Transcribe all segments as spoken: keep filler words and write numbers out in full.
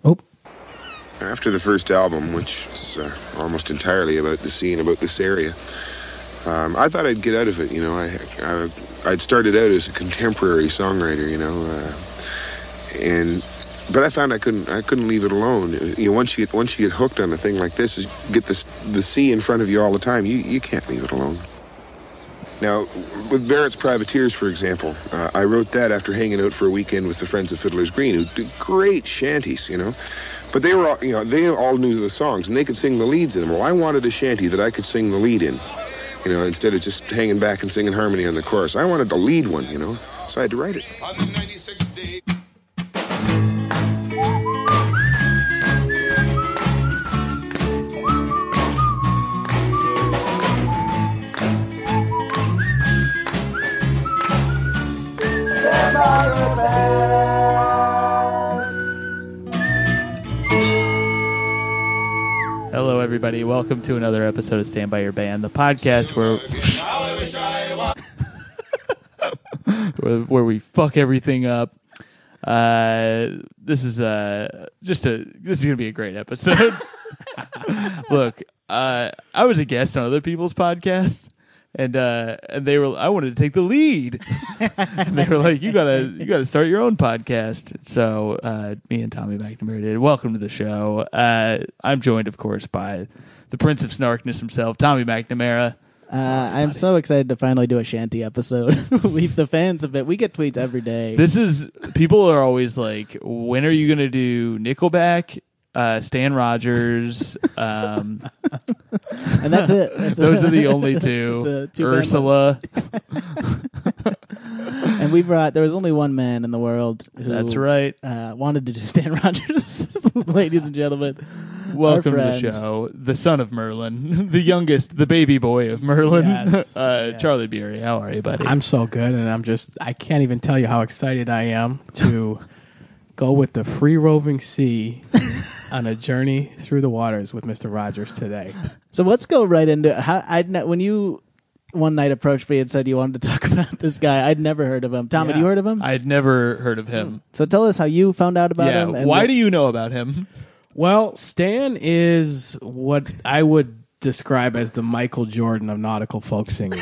Oh. After the first album, which is uh, almost entirely about the scene, about this area, um, I thought I'd get out of it. You know, I, I I'd started out as a contemporary songwriter. You know, uh, and but I found I couldn't I couldn't leave it alone. You know, once you get once you get hooked on a thing like this, is get this the sea in front of you all the time. You you can't leave it alone. Now, with Barrett's Privateers, for example, uh, I wrote that after hanging out for a weekend with the Friends of Fiddler's Green, who did great shanties, you know. But they were all, you know, they all knew the songs, and they could sing the leads in them. Well, I wanted a shanty that I could sing the lead in, you know, instead of just hanging back and singing harmony on the chorus. I wanted to lead one, you know, so I had to write it. On the ninety-sixth day. Hello, everybody. Welcome to another episode of Stand By Your Band, the podcast where where, where we fuck everything up. Uh, this is uh, just a this is gonna be a great episode. Look, uh, I was a guest on other people's podcasts. And uh, and they were. I wanted to take the lead. And they were like, "You gotta, you gotta start your own podcast." So uh, me and Tommy McNamara did. Welcome to the show. Uh, I'm joined, of course, by the Prince of Snarkness himself, Tommy McNamara. Uh, I'm so excited to finally do a shanty episode. we, the fans of it, we get tweets every day. This is people are always like, "When are you gonna do Nickelback?" Uh, Stan Rogers, um, and that's it. That's those a, are the only two. two Ursula, and we brought. There was only one man in the world who that's right. Uh, wanted to do Stan Rogers, ladies and gentlemen. Welcome to the show, the son of Merlin, the youngest, the baby boy of Merlin, yes, uh, yes. Charlie Beery. How are you, buddy? I'm so good, and I'm just, I can't even tell you how excited I am to go with the free roving sea on a journey through the waters with Mister Rogers today. So let's go right into it. How, I'd ne- when you one night approached me and said you wanted to talk about this guy, I'd never heard of him. Tom, Yeah. had you heard of him? I'd never heard of him. So tell us how you found out about yeah, him. And why what- do you know about him? Well, Stan is what I would describe as the Michael Jordan of nautical folk singing.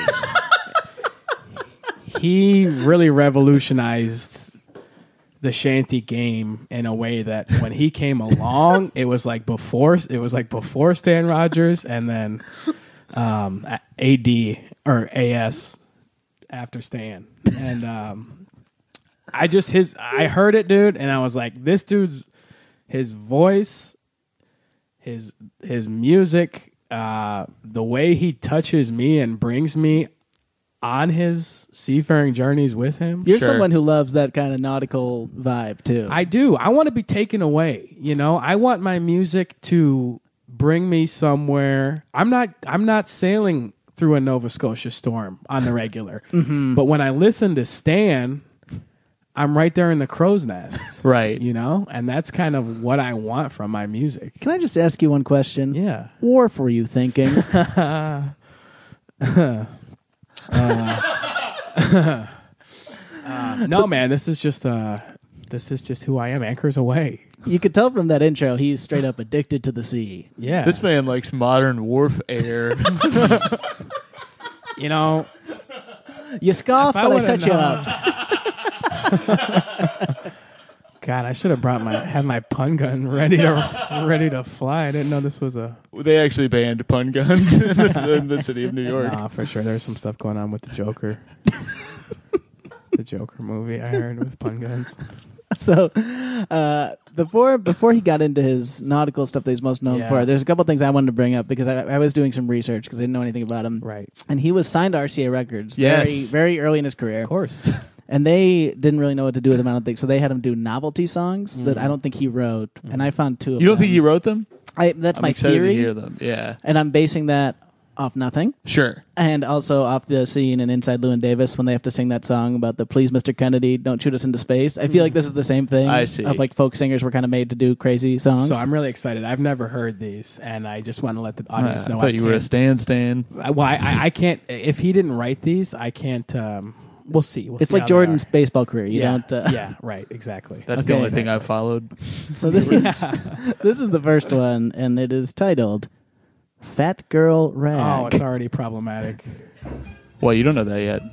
He really revolutionized the shanty game in a way that when he came along, it was like before it was like before Stan Rogers, and then um, A D or A S after Stan. And um, I just his I heard it, dude, and I was like, this dude's his voice, his his music, uh, the way he touches me and brings me on his seafaring journeys with him. You're Sure. someone who loves that kind of nautical vibe too. I do. I want to be taken away. You know, I want my music to bring me somewhere. I'm not. I'm not sailing through a Nova Scotia storm on the regular. Mm-hmm. But when I listen to Stan, I'm right there in the crow's nest. Right. You know, and that's kind of what I want from my music. Can I just ask you one question? Yeah. Wharf, were you thinking? uh, uh, no, man. This is just. Uh, this is just who I am. Anchors aweigh. You could tell from that intro, he's straight up addicted to the sea. Yeah. This man likes modern wharf air. You know, You scoff, If I but I would've set you known- up. God, I should have brought my had my pun gun ready to ready to fly. I didn't know this was a. They actually banned pun guns in the, in the city of New York. Nah, for sure. There's some stuff going on with the Joker. The Joker movie I heard with pun guns. So, uh, before before he got into his nautical stuff that he's most known Yeah. for, there's a couple things I wanted to bring up because I, I was doing some research because I didn't know anything about him. Right. And he was signed to R C A Records Yes. very, very early in his career. Of course. And they didn't really know what to do with him, I don't think. So they had him do novelty songs that I don't think he wrote. And I found two of You don't them. think he wrote them? I, that's I'm my excited theory. to hear them. Yeah. And I'm basing that off nothing. Sure. And also off the scene in Inside Llewyn Davis when they have to sing that song about the "Please, Mister Kennedy, don't shoot us into space." I feel like this is the same thing. I see. Of like folk singers were kind of made to do crazy songs. So I'm really excited. I've never heard these, and I just want to let the audience Uh, I know. thought you were a can't- Stan Stan. I- Well, I, I, I can't. If he didn't write these, I can't. Um, we'll see. We'll It's see like how they Jordan's are. baseball career. You yeah, don't. Uh, yeah, right, exactly. That's the Okay. only thing I've followed. So this is this is the first one, and it is titled "Fat Girl Rag." Oh, it's already problematic. Well, you don't know that yet.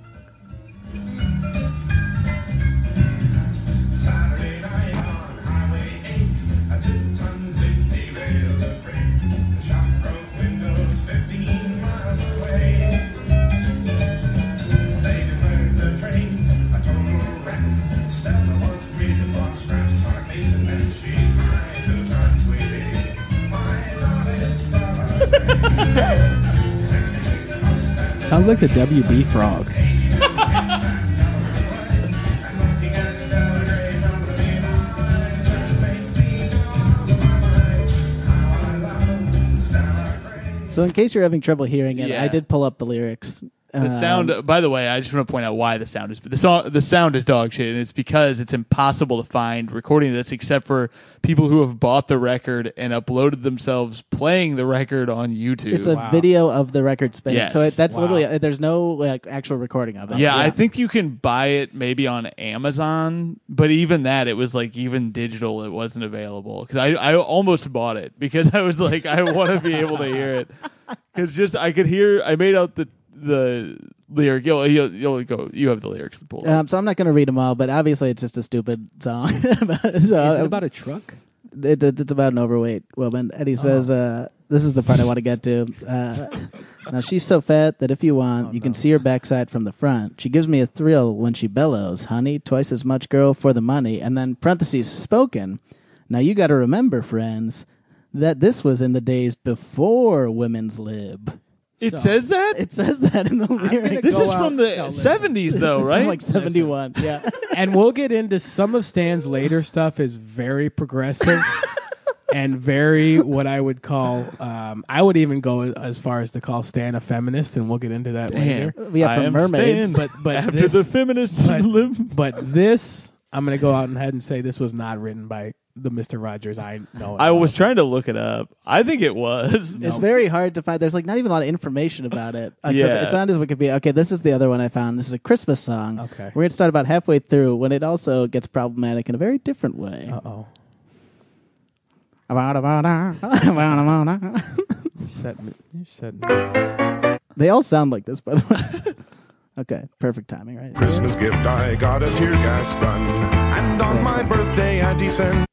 Saturday night on Highway eight, a two-ton big derailed a freight. The shop broke windows fifteen miles away. They declared the train a total wreck. Stella was treated for scratches on her face, and then she's my two-ton sweetie, my darling Stella. sixty-six Mustangs. Sounds like the W B frog. So in case you're having trouble hearing it, Yeah. I did pull up the lyrics. The sound. By the way, I just want to point out why the sound is the song. The sound is dog shit, and it's because it's impossible to find recording this except for people who have bought the record and uploaded themselves playing the record on YouTube. It's a Wow. video of the record spinning. Yes. So it, that's Wow. literally uh, there's no like actual recording of it. yeah, I think you can buy it maybe on Amazon, but even that, it was like even digital, it wasn't available because I I almost bought it because I was like I want to be able to hear it because just I could hear I made out the the lyric. You'll, you'll, you'll go. You have the lyrics to pull. Um, so I'm not going to read them all, but obviously it's just a stupid song. so, Is it about a truck? it, it, it's about an overweight woman, and he says, uh, "This is the part I want to get to." Uh, now she's so fat that if you want, Oh, you no. can see her backside from the front. She gives me a thrill when she bellows, "Honey, twice as much, girl, for the money." And then parentheses spoken. Now you got to remember, friends, that this was in the days before women's lib. It So- says that. It says that in the lyric. This go is out- from No, the listen. seventies, though, This is right? from like seventy-one. Yeah. And we'll get into some of Stan's later stuff is very progressive and very what I would call um, I would even go as far as to call Stan a feminist, and we'll get into that Damn. later. Yeah, I from am Mermaids. Stan. But but After this, the feminists but- live. but this I'm gonna go out and ahead and say this was not written by the Mister Rogers I know. I was trying to look it up. I think it was. It's very hard to find. There's like not even a lot of information about it. Except Yeah. It's on his Wikipedia. Okay, this is the other one I found. This is a Christmas song. Okay. We're going to start about halfway through when it also gets problematic in a very different way. Uh oh. You're setting it- you're setting it. They all sound like this, by the way. Okay, perfect timing, right? Christmas gift, I got a tear gas gun. And on my birthday, Auntie sent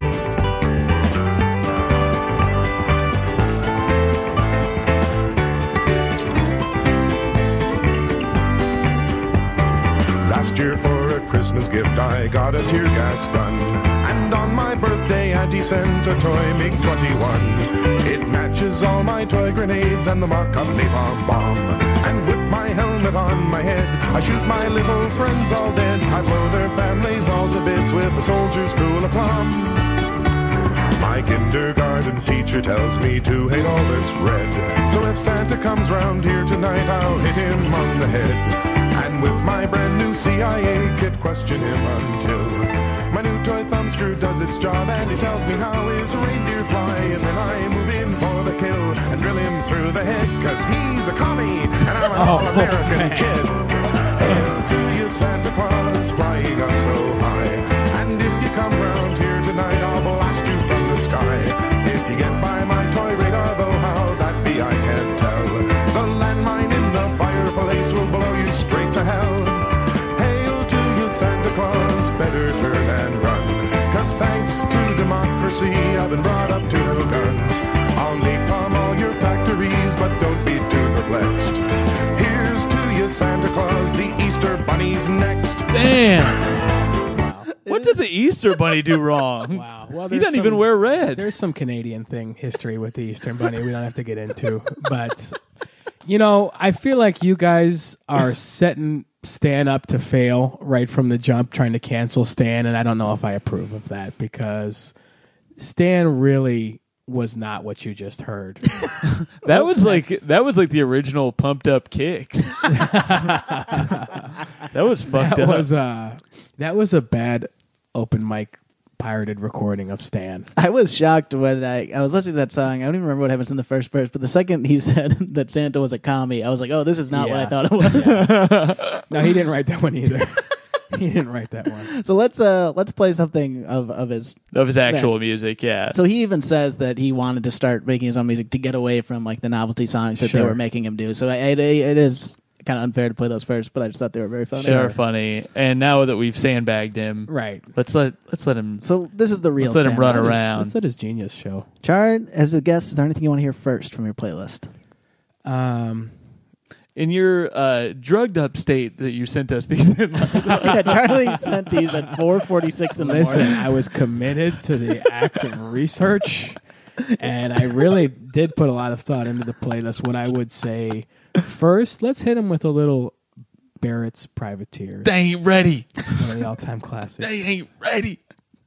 last year for a Christmas gift, I got a tear gas gun. And on my birthday, Auntie sent a toy MiG twenty-one. It matches all my toy grenades and the mock-up napalm bomb. And with my helmet on my head, I shoot my little friends all dead. I blow their families all to bits with a soldier's cruel aplomb. My kindergarten teacher tells me to hate all that's red. So if Santa comes round here tonight, I'll hit him on the head. And with my brand new C I A kit, question him until my new toy thumb screw does its job, and he tells me how his reindeer fly. And then I move in for the kill and drill him through the head, cause he's a commie and I'm an Oh, all-American man. kid. Hail to you, Santa Claus, flying up so high. And if you come round here tonight, I'll blast you from the sky. If you get by my toy radar, though, how that be, I can't tell. The landmine in the fireplace will blow you straight to hell. Hail to you, Santa Claus, better turn and run. Cause thanks to democracy, I've been brought up to no guns. I'll napalm all your factories, but don't be too perplexed. Here's to you, Santa Claus, the Easter Bunny's next. Damn. What did the Easter Bunny do wrong? Wow. Well, He there's doesn't even some- wear red. There's some Canadian thing history with the Eastern Bunny we don't have to get into, but you know, I feel like you guys are setting Stan up to fail right from the jump, trying to cancel Stan, and I don't know if I approve of that because Stan really was not what you just heard. That was like that was like the original pumped up kicks. that was fucked that up. was uh that was a bad open mic pirated recording of Stan. I was shocked when I, I was listening to that song. I don't even remember what happens in the first verse, but the second he said that Santa was a commie, I was like, oh, this is not Yeah. what I thought it was. Yeah. No, he didn't write that one either. He didn't write that one. So let's uh let's play something of, of his. Of his actual music, yeah. So he even says that he wanted to start making his own music to get away from like the novelty songs that they Sure. were making him do. So it, it is kind of unfair to play those first, but I just thought they were very funny. They are funny. And now that we've sandbagged him, Right. let's let let's let him So this is the real. let's let him Stan run Rogers. around. Let's let his genius show. Chard, as a guest, is there anything you want to hear first from your playlist? Um, In your uh, drugged up state that you sent us these Yeah, Charlie sent these at four forty-six in the listen, morning. I was committed to the act of research, and I really did put a lot of thought into the playlist. What I would say first, let's hit him with a little Barrett's Privateers, They ain't ready. one of the all-time classics. They ain't ready.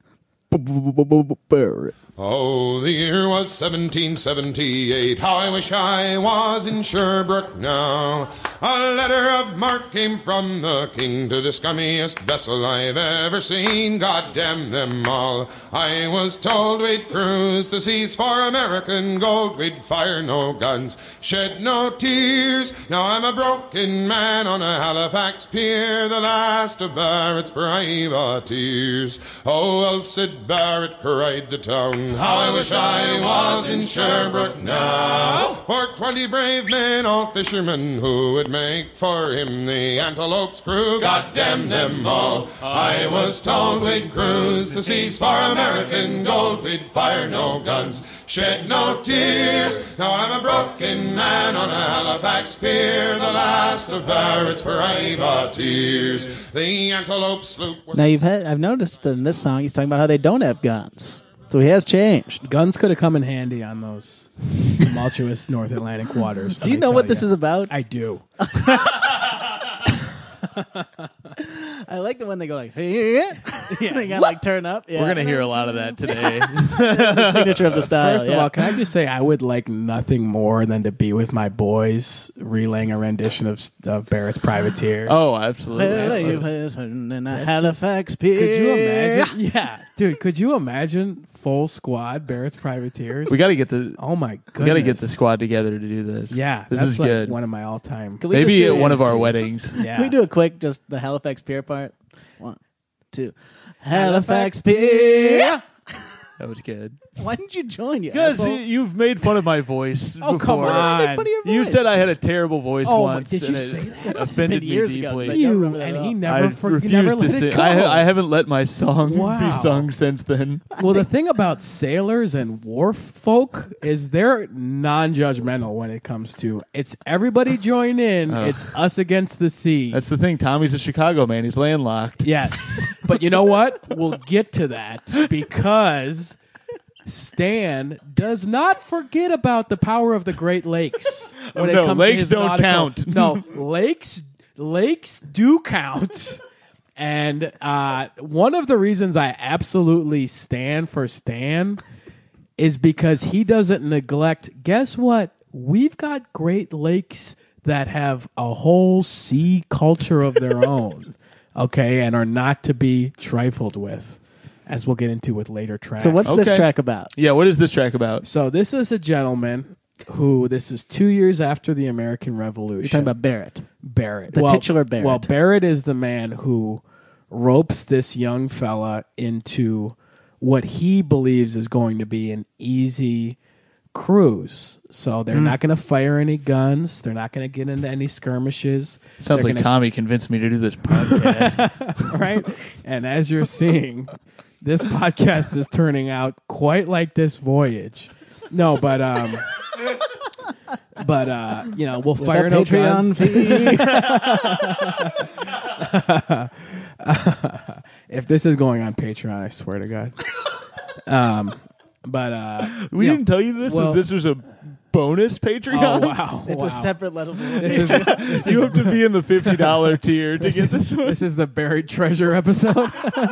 Oh, the year was seventeen seventy-eight. How I wish I was in Sherbrooke now. A letter of marque came from the king to the scummiest vessel I've ever seen. God damn them all. I was told we'd cruise the seas for American gold. We'd fire no guns, shed no tears. Now I'm a broken man on a Halifax pier, the last of Barrett's privateers. Oh, Alcid Barrett cried the town. How I wish I was in Sherbrooke now. For twenty brave men, all fishermen, who would make for him the Antelope's crew. God damn them all. I was told we'd cruise the seas for American gold. We'd fire no guns, shed no tears. Now I'm a broken man on a Halifax pier, the last of Barrett's privateers. The Antelope sloop was Now you've had, I've noticed in this song he's talking about how they don't have guns. So he has changed. Guns could have come in handy on those tumultuous North Atlantic waters. Do you know what this is about? I do. I like the when they go like, yeah. They gotta like turn up. Yeah. We're gonna hear a lot of that today. the signature of the style. First of yeah. all, can I just say I would like nothing more than to be with my boys relaying a rendition of, of Barrett's Privateers. Oh, absolutely. That's in a Halifax pier. Could you imagine? Yeah, dude. Could you imagine full squad Barrett's Privateers? We got to get the Oh my goodness. we got to get the squad together to do this. Yeah, this that's is like good. One of my all-time. Can we Maybe just do at one of our fantasies. weddings. Yeah. Can we do a quick, just the Halifax pier part? One, two. Halifax pier. That was good. Why didn't you join? You Because asshole? you've made fun of my voice. Oh, before. come on. Make fun of your You voice. said I had a terrible voice Oh, once. did you and it say that? offended been me years ago, deeply. but I don't You remember that and at he all. never I for, refuse never to let sing. it go. I, I haven't let my song Wow. be sung since then. Well, the thing about sailors and wharf folk is they're non-judgmental when it comes to it's everybody join in, it's us against the sea. That's the thing. Tommy's a Chicago man. He's landlocked. Yes, but you know what? We'll get to that because Stan does not forget about the power of the Great Lakes. When it No, comes lakes to his don't nautical- count. No, lakes lakes do count. And uh, one of the reasons I absolutely stand for Stan is because he doesn't neglect. Guess what? We've got Great Lakes that have a whole sea culture of their own, okay, and are not to be trifled with, as we'll get into with later tracks. So what's this Okay. track about? Yeah, what is this track about? So this is a gentleman who, this is two years after the American Revolution. You're talking about Barrett. Barrett. The well, titular Barrett. Well, Barrett is the man who ropes this young fella into what he believes is going to be an easy cruise. So they're Hmm. not going to fire any guns. They're not going to get into any skirmishes. Sounds They're like gonna- Tommy convinced me to do this podcast. right? And as you're seeing, this podcast is turning out quite like this voyage. No, but um, but uh, you know, we'll fire That no Patreon guns. fee. If this is going on Patreon, I swear to God. Um, but uh, we you know, didn't tell you this. well- that this was a bonus Patreon. oh wow, It's wow. a separate level. This is this You is, have to be in the fifty dollar tier to get this one. this is the buried treasure episode.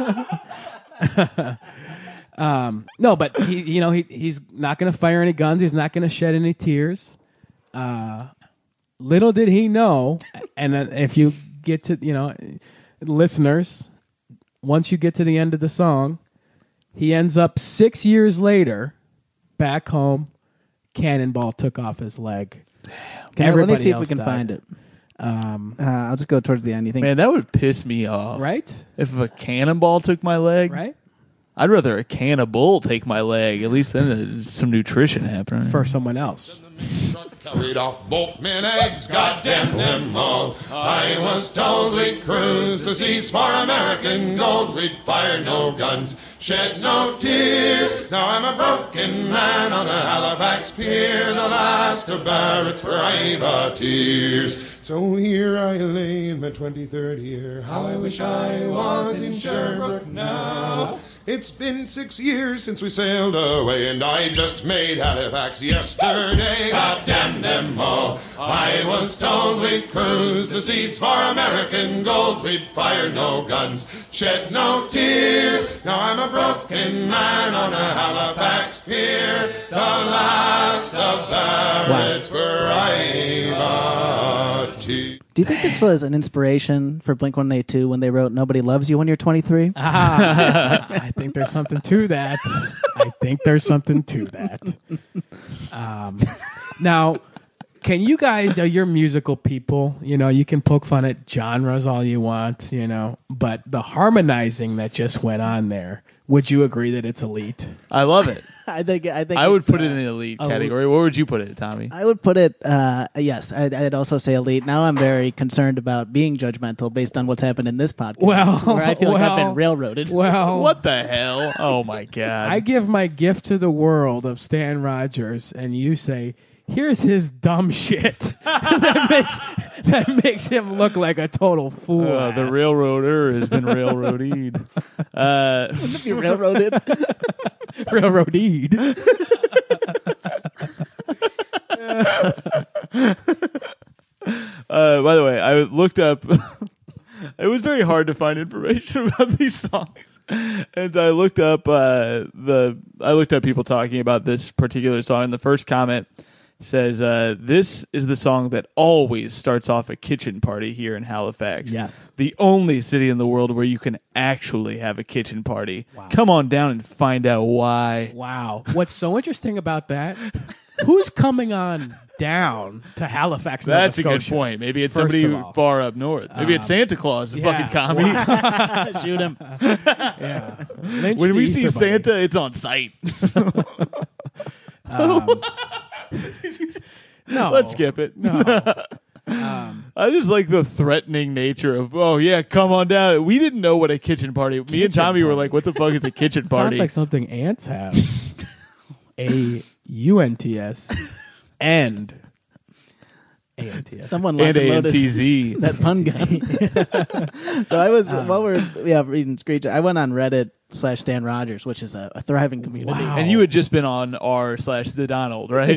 um, no, but he, you know, he he's not going to fire any guns. He's not going to shed any tears. Uh, little did he know, and then if you get to, you know, listeners, once you get to the end of the song, He ends up six years later back home. Cannonball took off his leg. Can I- let me Everybody see if we else can died. find it. Um, Uh, I'll just go towards the end. You think? Man, that would piss me off. right? If a cannonball took my leg, Right? I'd rather a cannibal take my leg. At least then there's some nutrition happening. For someone else. Carried off both men eggs, goddamn them all. I was told we'd cruise the seas for American gold. We'd fire no guns, shed no tears. Now I'm a broken man on the Halifax pier, the last of Barrett's privateers. So here I lay in my twenty-third year. How I wish I was in Sherbrooke now. It's been six years since we sailed away, and I just made Halifax yesterday. God damn them all. I was told we'd cruise the seas for American gold. We'd fire no guns, shed no tears. Now I'm a broken man on a Halifax pier, the last of Barrett's variety. Do you think this was an inspiration for Blink one eighty-two when they wrote "Nobody Loves You When You're twenty-three"? Ah, I think there's something to that. I think there's something to that. Um, now, can you guys, are you're musical people, you know, you can poke fun at genres all you want, you know, but the harmonizing that just went on there, would you agree that it's elite? I love it. I think. I think I would it's, put uh, it in the elite elite. category. Where would you put it, Tommy? I would put it. Uh, yes, I'd, I'd also say elite. Now I'm very concerned about being judgmental based on what's happened in this podcast, Well, where I feel like I've well, been railroaded. Well, What the hell? Oh my god! I give my gift to the world of Stan Rogers, and you say, here's his dumb shit that makes that makes him look like a total fool. Uh, the ass. railroader has been railroaded. Uh, Be railroaded. railroaded. uh, by the way, I looked up. It was very hard to find information about these songs, and I looked up uh, the. I looked up people talking about this particular song. And the first comment says, uh, "This is the song that always starts off a kitchen party here in Halifax. Yes. The only city in the world where you can actually have a kitchen party. Come on down and find out why." Wow. What's so interesting about that? Who's coming on down to Halifax, Nova That's a good Scotia? point. Maybe it's First somebody of all. far up north. Maybe it's Santa Claus, the yeah. fucking commie. Shoot him. Yeah. Lynch When the we see Easter Bunny. Santa, it's on site. no, Let's skip it. No. I just like the threatening nature of, oh, yeah, come on down. We didn't know what a kitchen party. Me and Kitchen Tommy were party. like, what the fuck is a kitchen Sounds party? like something ants have. A U N T S and A N T S. Someone and locked and A N loaded T Z. that pun gun. So I was while we we're yeah reading Screech. I went on Reddit slash Stan Rogers, which is a, a thriving community. Wow. And you had just been on r slash the Donald, right?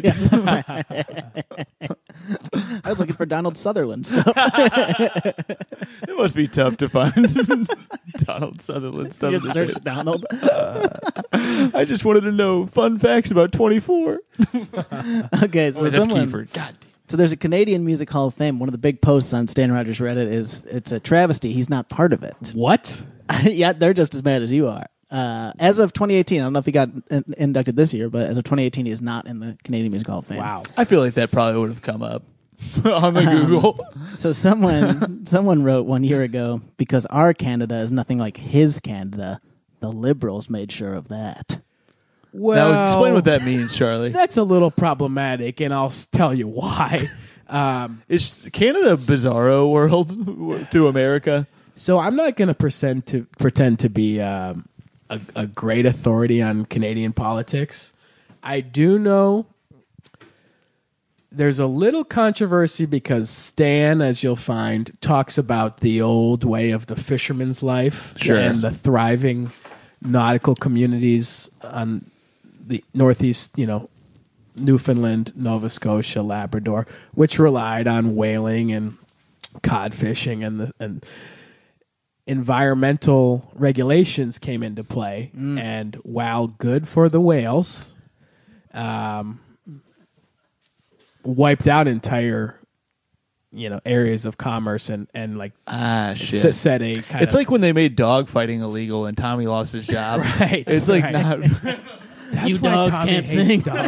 I was looking for Donald Sutherland stuff. It must be tough to find Donald Sutherland stuff. Just to search say. Donald. I just wanted to know fun facts about twenty-four. Okay, so Wait, that's someone. Kiefer. God damn. So there's a Canadian Music Hall of Fame. One of the big posts on Stan Rogers Reddit is it's a travesty. He's not part of it. What? Yeah, they're just as mad as you are. Uh, as of twenty eighteen, I don't know if he got in- inducted this year, but as of twenty eighteen, he is not in the Canadian Music Hall of Fame. Wow. I feel like that probably would have come up on the Google. So someone someone wrote one year ago, because our Canada is nothing like his Canada, the Liberals made sure of that. Well, Now, explain what that means, Charlie. That's a little problematic, and I'll s- tell you why. um, Is Canada a bizarro world to America? so I'm not going to pretend to pretend to be um, a, a great authority on Canadian politics. I do know there's a little controversy because Stan, as you'll find, talks about the old way of the fisherman's life Sure. and the thriving nautical communities on the northeast, you know, Newfoundland, Nova Scotia, Labrador, which relied on whaling and cod fishing, and the and environmental regulations came into play. And while good for the whales, um, wiped out entire you know areas of commerce and and like Ah, s- shit. set a kind It's of like when they made dog fighting illegal and Tommy lost his job. Right, It's like right. not. That's You why dogs Tommy can't hates sing. dogs.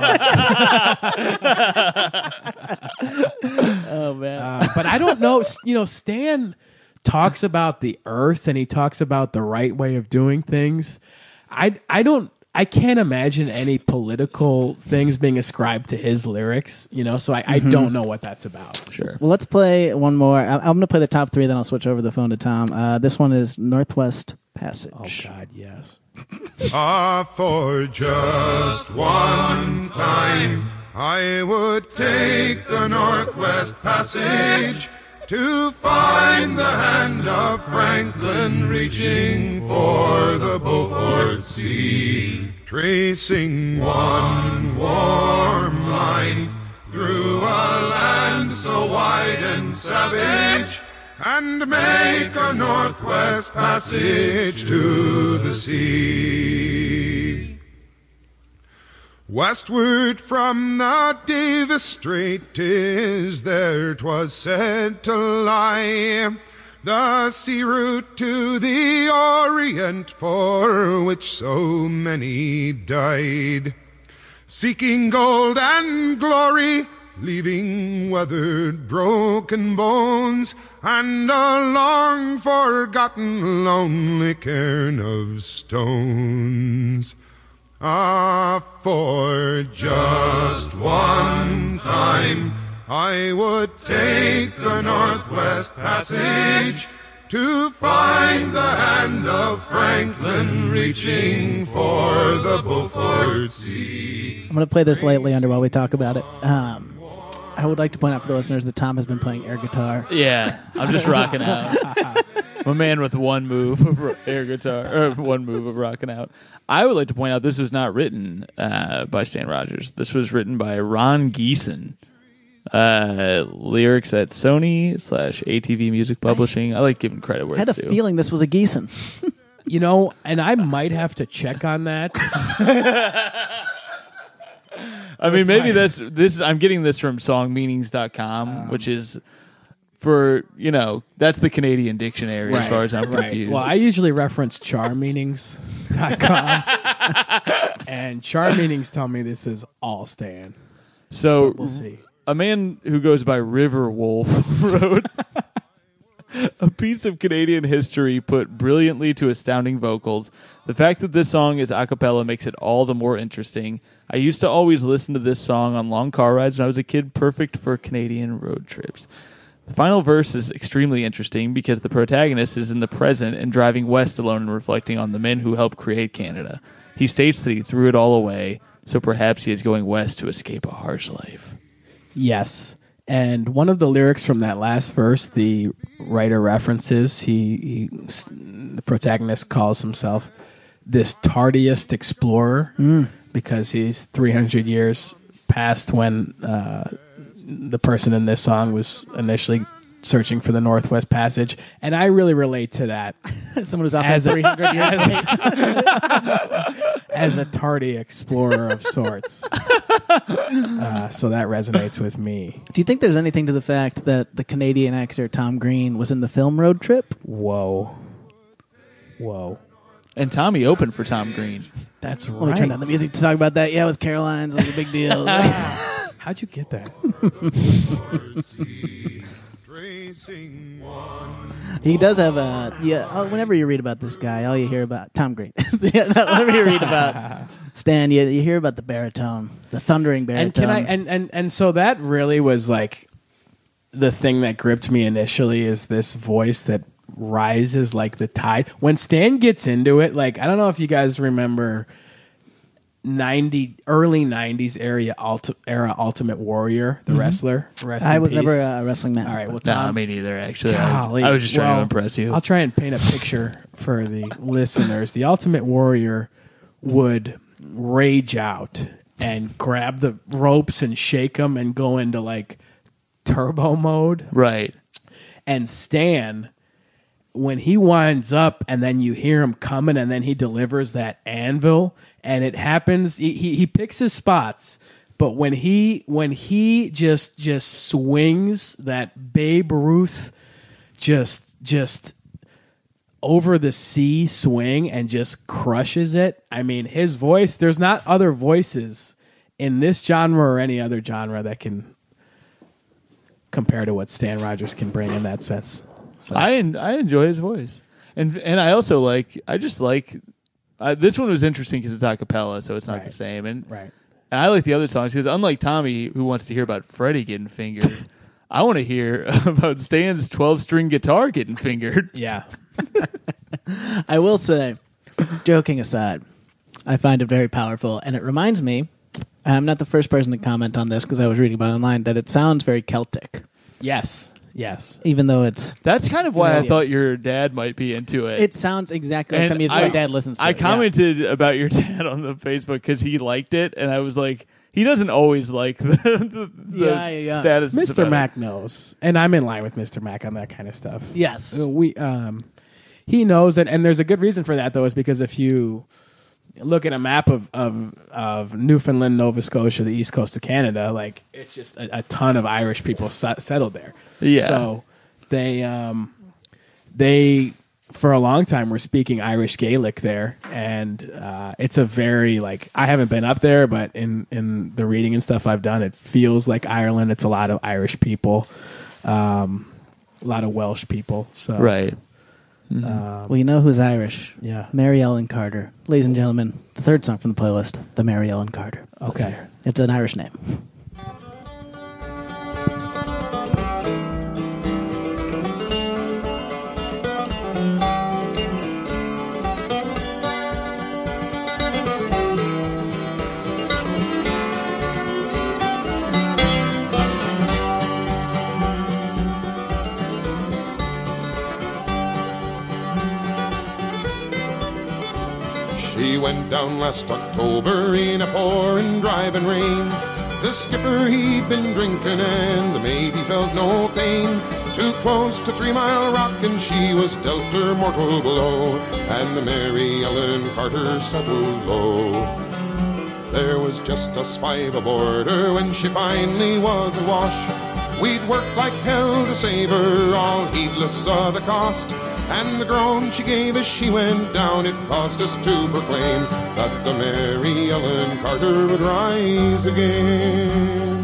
Oh man. Uh, but I don't know. You know, Stan talks about the earth and he talks about the right way of doing things. I I don't. I can't imagine any political things being ascribed to his lyrics. You know, so I, I don't know what that's about. Sure. Well, let's play one more. I- I'm going to play the top three, then I'll switch over the phone to Tom. Uh, this one is Northwest Passage. Oh God, yes. Ah, for just one time, I would take the Northwest Passage to find the hand of Franklin reaching for the Beaufort Sea, tracing one warm line through a land so wide and savage, and make a Northwest Passage to the sea. Westward from the Davis Strait 'tis there 'twas said to lie, the sea route to the Orient for which so many died, seeking gold and glory, leaving weathered, broken bones, and a long forgotten lonely cairn of stones. Ah, for just one time I would take the Northwest Passage to find the hand of Franklin reaching for the Beaufort Sea. I'm going to play this lightly under while we talk about it. Um, I would like to point out for the listeners that Tom has been playing air guitar. Yeah, I'm just rocking out. I'm a man with one move of ro- air guitar, or one move of rocking out. I would like to point out this was not written uh, by Stan Rogers. This was written by Ron Geeson. Uh, lyrics at Sony slash A T V Music Publishing. I like giving credit where I had a it's due. feeling this was a Geeson. You know, and I might have to check on that. I mean, maybe that's this. I'm getting this from song meanings dot com, Um, which is for you know that's the Canadian dictionary as far as I'm Right. confused. Well, I usually reference charm meanings dot com. And charm meanings tell me this is all Stan. so We'll see. a man who goes by River Wolf wrote a piece of Canadian history put brilliantly to astounding vocals. The fact that this song is a cappella makes it all the more interesting. I used to always listen to this song on long car rides when I was a kid, perfect for Canadian road trips. The final verse is extremely interesting because the protagonist is in the present and driving west alone and reflecting on the men who helped create Canada. He states that he threw it all away, so perhaps he is going west to escape a harsh life. Yes. And one of the lyrics from that last verse, the writer references, he, he the protagonist calls himself this tardiest explorer because he's three hundred years past when uh, the person in this song was initially searching for the Northwest Passage. And I really relate to that Someone who's off As a- three hundred years late. as a tardy explorer of sorts. Uh, so that resonates with me. Do you think there's anything to the fact that the Canadian actor Tom Green was in the film Road Trip? Whoa. Whoa. And Tommy opened for Tom Green. That's right. Let me turn down the music to talk about that. Yeah, it was Caroline's. It was a big deal. How'd you get that? Tracing one. He does have a yeah. Oh, whenever you read about this guy, all you hear about Tom Green. Yeah, whenever you read about Stan, you, you hear about the baritone, the thundering baritone. And can I and, and and so that really was like the thing that gripped me initially is this voice that rises like the tide. When Stan gets into it, like I don't know if you guys remember ninety early nineties area ulti- era Ultimate Warrior, the wrestler. Rest I in was peace. never a wrestling man. All right, well, No, Tom, me neither, actually. I, Golly. I was just trying Well, to impress you. I'll try and paint a picture for the listeners. The Ultimate Warrior would rage out and grab the ropes and shake them and go into like turbo mode. Right. And Stan, when he winds up and then you hear him coming and then he delivers that anvil and it happens, he, he, he picks his spots, But when he when he just just swings that Babe Ruth just just over the sea swing and just crushes it. I mean, his voice, there's not other voices in this genre or any other genre that can compare to what Stan Rogers can bring in that sense. So. I en- I enjoy his voice, and and I also like I just like uh, this one was interesting because it's a cappella, so it's not Right. the same. And, Right. and I like the other songs because unlike Tommy, who wants to hear about Freddie getting fingered, I want to hear about Stan's twelve string guitar getting fingered. Yeah. I will say, joking aside, I find it very powerful, and it reminds me, I'm not the first person to comment on this because I was reading about it online, that it sounds very Celtic, Yes. Yes. even though it's That's kind of why I Yeah. thought your dad might be into it. it sounds exactly like And the music I- my dad listens to. I yeah. commented about your dad on the Facebook because he liked it, and I was like, he doesn't always like the, the, the Yeah, yeah, yeah. status. Mister about Mac knows, and I'm in line with Mister Mac on that kind of stuff. Yes. Uh, we um, he knows it, and there's a good reason for that though, is because if you look at a map of of, of Newfoundland, Nova Scotia, the east coast of Canada, like it's just a, a ton of Irish people set, settled there. Yeah. So they um, they for a long time were speaking Irish Gaelic there, and uh, it's a very like I haven't been up there, but in in the reading and stuff I've done, it feels like Ireland. It's a lot of Irish people, um, a lot of Welsh people. So it. Right. Well, you know who's Irish? Yeah. Mary Ellen Carter. Ladies and gentlemen, the third song from the playlist, the Mary Ellen Carter. Let's Okay. hear it. It's an Irish name. She went down last October in a pouring, driving rain. The skipper, he'd been drinking and the mate, he felt no pain. Too close to Three Mile Rock and she was dealt her mortal blow, and the Mary Ellen Carter settled low. There was just us five aboard her when she finally was awash. We'd worked like hell to save her, all heedless of the cost. And the groan she gave as she went down, it caused us to proclaim that the Mary Ellen Carter would rise again.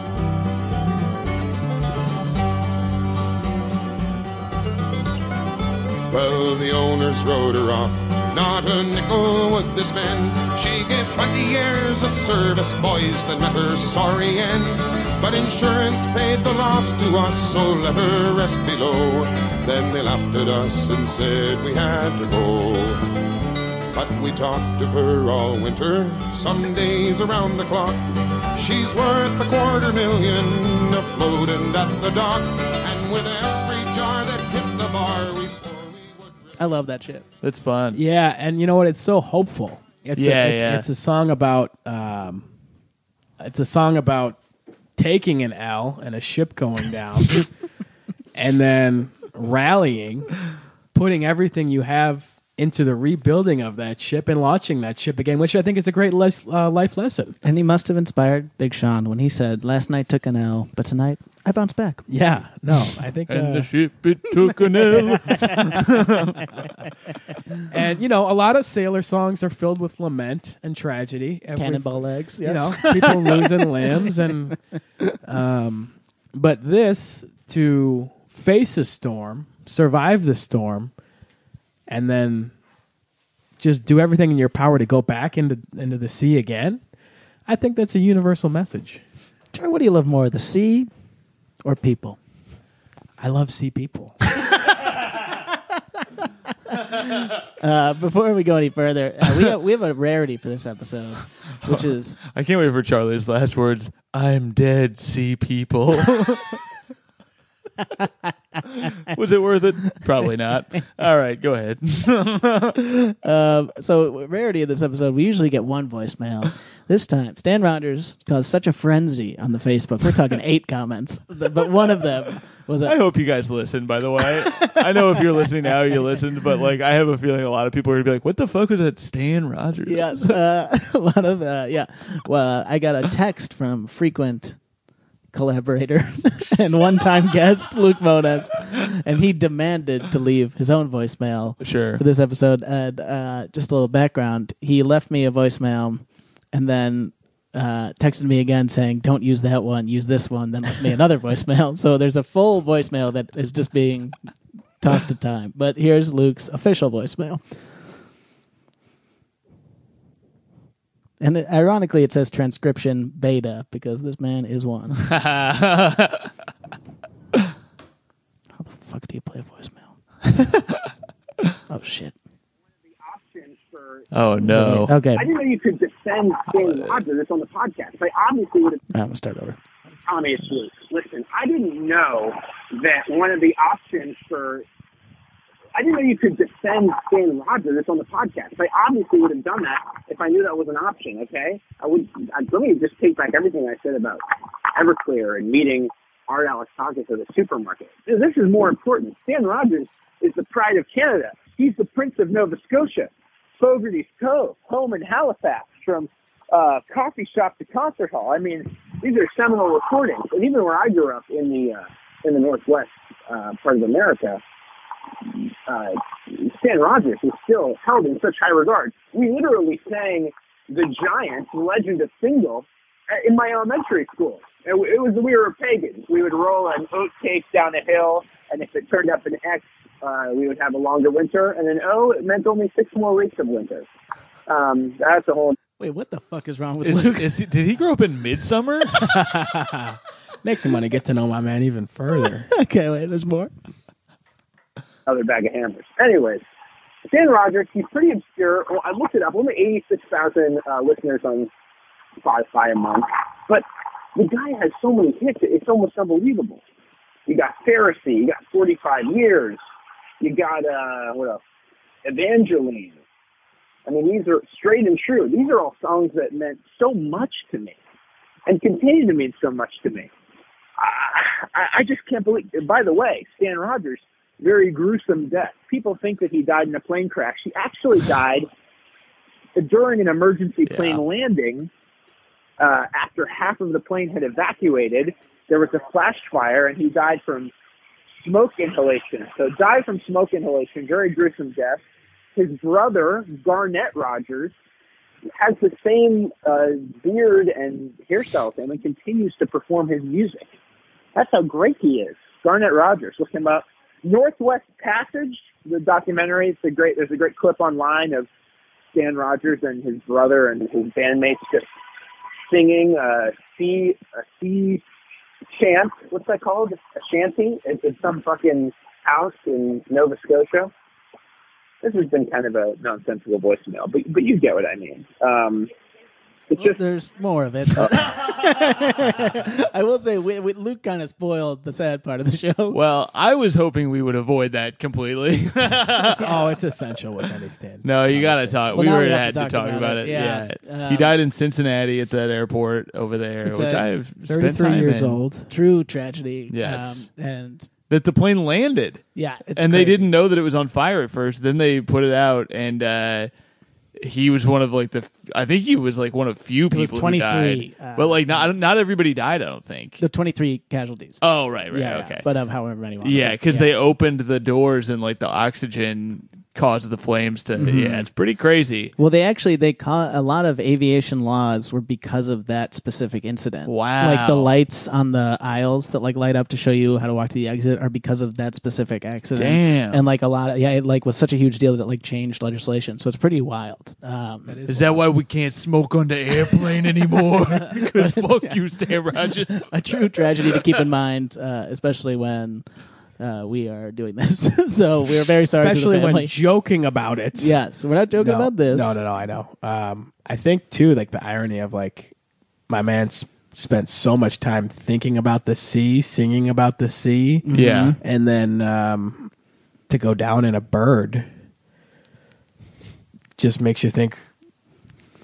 Well, the owners rode her off, not a nickel would they spend. She gave twenty years of service, boys, that met her sorry end. But insurance paid the loss to us, so let her rest below. Then they laughed at us and said we had to go. But we talked of her all winter, some days around the clock. She's worth a quarter million, afloat and at the dock. And with every jar that hit the bar, we swore we would... I love that shit. That's fun. Yeah, and you know what? It's so hopeful. It's Yeah, a, it's, yeah. it's a song about um, it's a song about taking an L and a ship going down, and then rallying, putting everything you have into the rebuilding of that ship and launching that ship again, which I think is a great les- uh, life lesson. And he must have inspired Big Sean when he said, "Last night took an L, but tonight I bounce back." Yeah, no, I think, And uh, the ship it took an L. and you know, a lot of sailor songs are filled with lament and tragedy. Every- Cannonball legs. you know, people losing limbs, and um, but this to face a storm, survive the storm, and then just do everything in your power to go back into into the sea again. I think that's a universal message. Troy, what do you love more, the sea or people? I love sea people. Uh, before we go any further, uh, we have, we have a rarity for this episode, which is I can't wait for Charlie's last words. I'm dead, sea people. Was it worth it? Probably not. All right, go ahead. uh, so rarity of this episode. We usually get one voicemail. This time, Stan Rogers caused such a frenzy on the Facebook. We're talking eight comments, but one of them was a, I hope you guys listen, by the way. I know if you're listening now, you listened, but like I have a feeling a lot of people are going to be like, what the fuck was that Stan Rogers? yes, uh, a lot of, uh, yeah. Well, I got a text from frequent collaborator and one-time guest Luke Monas, and he demanded to leave his own voicemail Sure. for this episode. And uh, just a little background, he left me a voicemail and then uh, texted me again saying, don't use that one, use this one, then left me another voicemail. So there's a full voicemail that is just being tossed to time. But here's Luke's official voicemail. And it, ironically, it says transcription beta because this man is one. How the fuck do you play a voicemail? Oh, shit. Oh, no. Okay. I didn't know you could defend Stan Rogers on the podcast. I obviously would have. I'm going to start over. Tommy, it's Luke. Listen, I didn't know that one of the options for. I didn't know you could defend Stan Rogers on the podcast. I obviously would have done that if I knew that was an option, okay? I would. I'd, let me just take back everything I said about Everclear and meeting Art Alexakis at a supermarket. This is more important. Stan Rogers is the pride of Canada. He's the Prince of Nova Scotia. Fogarty's Cove, home in Halifax, from uh, coffee shop to concert hall. I mean, these are seminal recordings. And even where I grew up in the uh, in the Northwest uh, part of America, uh, Stan Rogers is still held in such high regard. We literally sang The Giants, Legend of Single, in my elementary school. It, it was we were pagans. We would roll an oat cake down a hill, and if it turned up an X, uh, we would have a longer winter, and an O, it meant only six more weeks of winter. Um, that's a whole. Wait, what the fuck is wrong with Is, Luke? is he, did he grow up in Midsummer? Makes me want to get to know my man even further. Okay, wait, there's more. Other bag of hammers. Anyways, Stan Rogers, he's pretty obscure. Well, I looked it up. Only eighty-six thousand uh, listeners on Spotify a month. But the guy has so many hits, it's almost unbelievable. You got Pharisee, you got forty-five years, you got, uh, what else? Evangeline. I mean, these are Straight and True. These are all songs that meant so much to me and continue to mean so much to me. I, I, I just can't believe. By the way, Stan Rogers, very gruesome death. People think that he died in a plane crash. He actually died during an emergency plane Yeah. landing. Uh, after half of the plane had evacuated, there was a flash fire, and he died from smoke inhalation. So died from smoke inhalation, very gruesome death. His brother, Garnett Rogers, has the same uh, beard and hairstyle as him and continues to perform his music. That's how great he is. Garnett Rogers, look him up. Northwest Passage, the documentary, it's a great, there's a great clip online of Stan Rogers and his brother and his bandmates just singing a sea, a sea chant. What's that called? A shanty? It's, it's some fucking house in Nova Scotia. This has been kind of a nonsensical voicemail, but but you get what I mean. Um, it's Well, just there's more of it. but- I will say, we, we, Luke kind of spoiled the sad part of the show. Well, I was hoping we would avoid that completely. Oh, it's essential with any stand. No, you got to talk. Well, we now were we have had to to talk talk about about it. it. Yeah. Yeah, Um, he died in Cincinnati at that airport over there, It's which a I have spent thirty-three time years in. old. True tragedy. Yes. Um, and That the plane landed, yeah, it's and they crazy. didn't know that it was on fire at first. Then they put it out, and uh, he was one of like the. I think he was like one of few was people who twenty-three, died, uh, but like not not everybody died. I don't think. the twenty-three casualties. Oh right, right, yeah, okay. but of however many. wanted. Yeah, because they opened the doors and like the oxygen caused the flames to. Mm-hmm. Yeah, it's pretty crazy. Well, they actually they ca- a lot of aviation laws were because of that specific incident. Wow. Like the lights on the aisles that like light up to show you how to walk to the exit are because of that specific accident. Damn. And like a lot of yeah, it like was such a huge deal that it like changed legislation. So it's pretty wild. Um, Is that why we can't smoke on the airplane anymore? Because fuck you, Stan Rogers. a true tragedy to keep in mind, uh, especially when uh, we are doing this. So we are very sorry Especially to the family. when joking about it. Yes, we're not joking no, about this. No, no, no. I know. Um, I think too, like the irony of like my man s- spent so much time thinking about the sea, singing about the sea, Yeah. and then um, to go down in a bird just makes you think.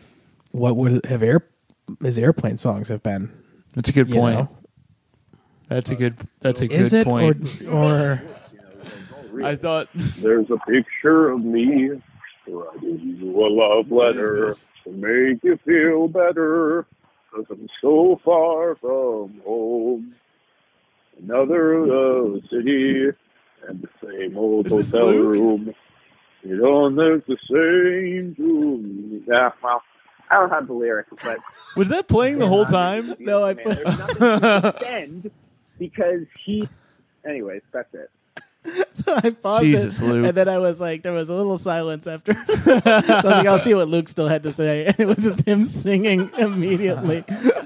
what would have air his airplane songs have been? That's a good You point. know? That's a good. That's a Is good it point. or, or I thought. There's a picture of me writing you a love letter this? to make you feel better, 'cause I'm so far from home. Another uh, city and the same old Is this hotel Luke? room. You don't look the same to me. Yeah, well, I don't have the lyrics, but Was that playing the whole time? No, I man, put- there's nothing to defend because he. Anyways, that's it. So I paused Jesus, it, Luke. and then I was like, there was a little silence after. So I was like, I'll see what Luke still had to say, and it was just him singing immediately.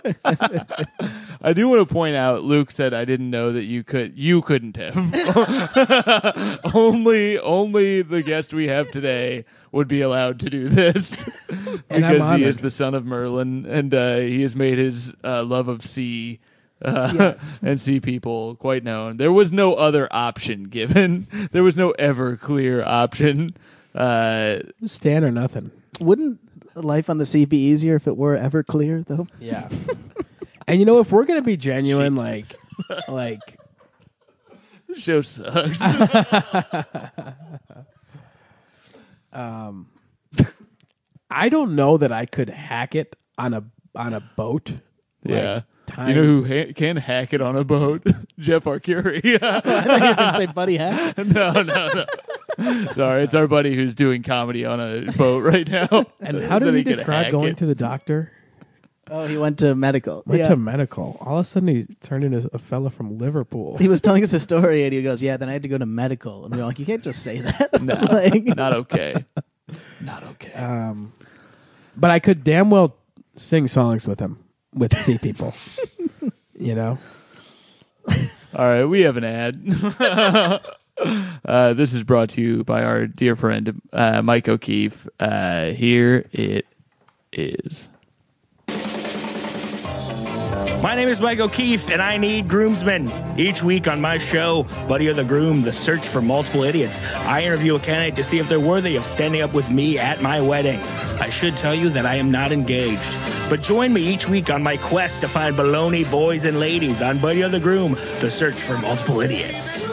I do want to point out. Luke said, "I didn't know that you could. You couldn't have. only, only the guest we have today would be allowed to do this And I'm because he honored. is the son of Merlin, and uh, he has made his uh, love of sea." Uh, Yes. and sea people quite known. There was no other option given. There was no ever clear option. Uh, Stan or nothing? Wouldn't life on the sea be easier if it were ever clear, though? Yeah. And you know, if we're gonna be genuine, like, like, the show sucks. um, I don't know that I could hack it on a on a boat. Yeah. Time. You know who ha- can hack it on a boat? Jeff Arcuri. I thought you were going to say Buddy Hack. no, no, no. Sorry, it's our buddy who's doing comedy on a boat right now. And how So did he could describe hack going it. to the doctor? Oh, he went to medical. Went Yeah. to medical. All of a sudden, he turned into a fella from Liverpool. He was telling us a story, and he goes, "Yeah, then I had to go to medical." And we were like, "You can't just say that." No, Like- not okay. Not okay. Um, but I could damn well sing songs with him, with sea people. You know? All right, we have an ad. uh, this is brought to you by our dear friend uh, Mike O'Keefe. Uh, here it is. My name is Mike O'Keefe, and I need groomsmen. Each week on my show, Buddy of the Groom, The Search for Multiple Idiots, I interview a candidate to see if they're worthy of standing up with me at my wedding. I should tell you that I am not engaged. But join me each week on my quest to find baloney boys and ladies on Buddy of the Groom, The Search for Multiple Idiots.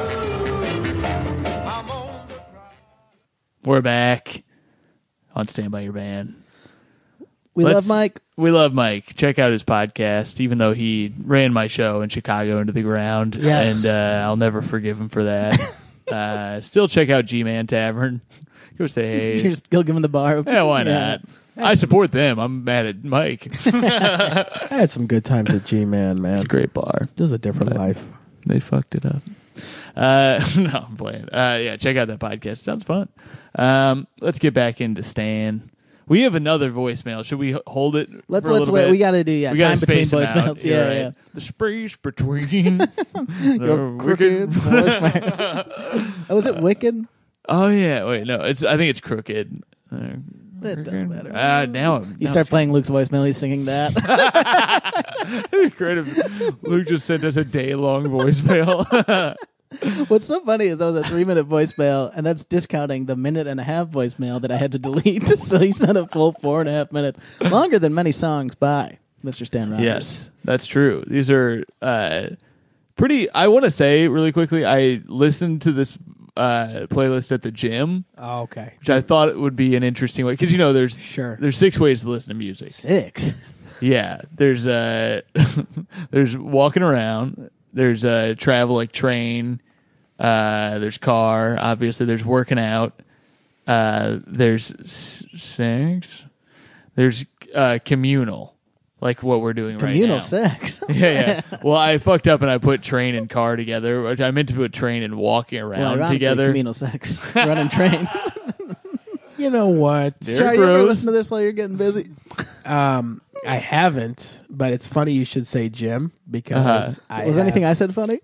We're back on Stand By Your Band. we Let's- love Mike. We love Mike. Check out his podcast, even though he ran my show in Chicago into the ground. Yes. And uh, I'll never forgive him for that. uh, still check out G-Man Tavern. Go say hey. You're still giving the bar. Yeah, why not? I support them. I'm mad at Mike. I had some good times at G-Man, man. Great bar. It was a different But- life. They fucked it up. Uh, no, I'm playing. Uh, yeah, check out that podcast. Sounds fun. Um, let's get back into Stan. We have another voicemail. Should we h- hold it? Let's for a let's little wait. bit? We got to do yeah. We Time gotta between space 'em out. voicemails. You're Yeah, right. yeah. The space between Your the crooked wicked. voicemail. Oh, was it Wicked? Oh yeah, wait, no, it's. I think it's crooked. Uh, That doesn't matter. Uh, now I'm- You now start playing Luke's voicemail. He's singing that. It'd be great if Luke just sent us a day long voicemail. What's so funny is that was a three minute voicemail, and that's discounting the minute and a half voicemail that I had to delete. So he sent a full four and a half minutes, longer than many songs by Mister Stan Rogers. Yes, that's true. These are uh, pretty. I want to say really quickly. I listened to this uh, playlist at the gym, Oh, okay. which I thought it would be an interesting way because you know there's Sure. there's six ways to listen to music. Six. Yeah, there's uh, there's walking around. There's uh, travel like train. Uh, there's car. Obviously, there's working out. Uh, there's s- sex. There's uh, communal, like what we're doing right now. Communal sex. Yeah, yeah. Well, I fucked up and I put train and car together. Which I meant to put train and walking Well, around ironically, together. communal sex. Running train. You know what? There Sorry, it you ever grows. listen to this while you're getting busy? Um, I haven't, but it's funny you should say Jim because Uh-huh. I Was have- anything I said funny?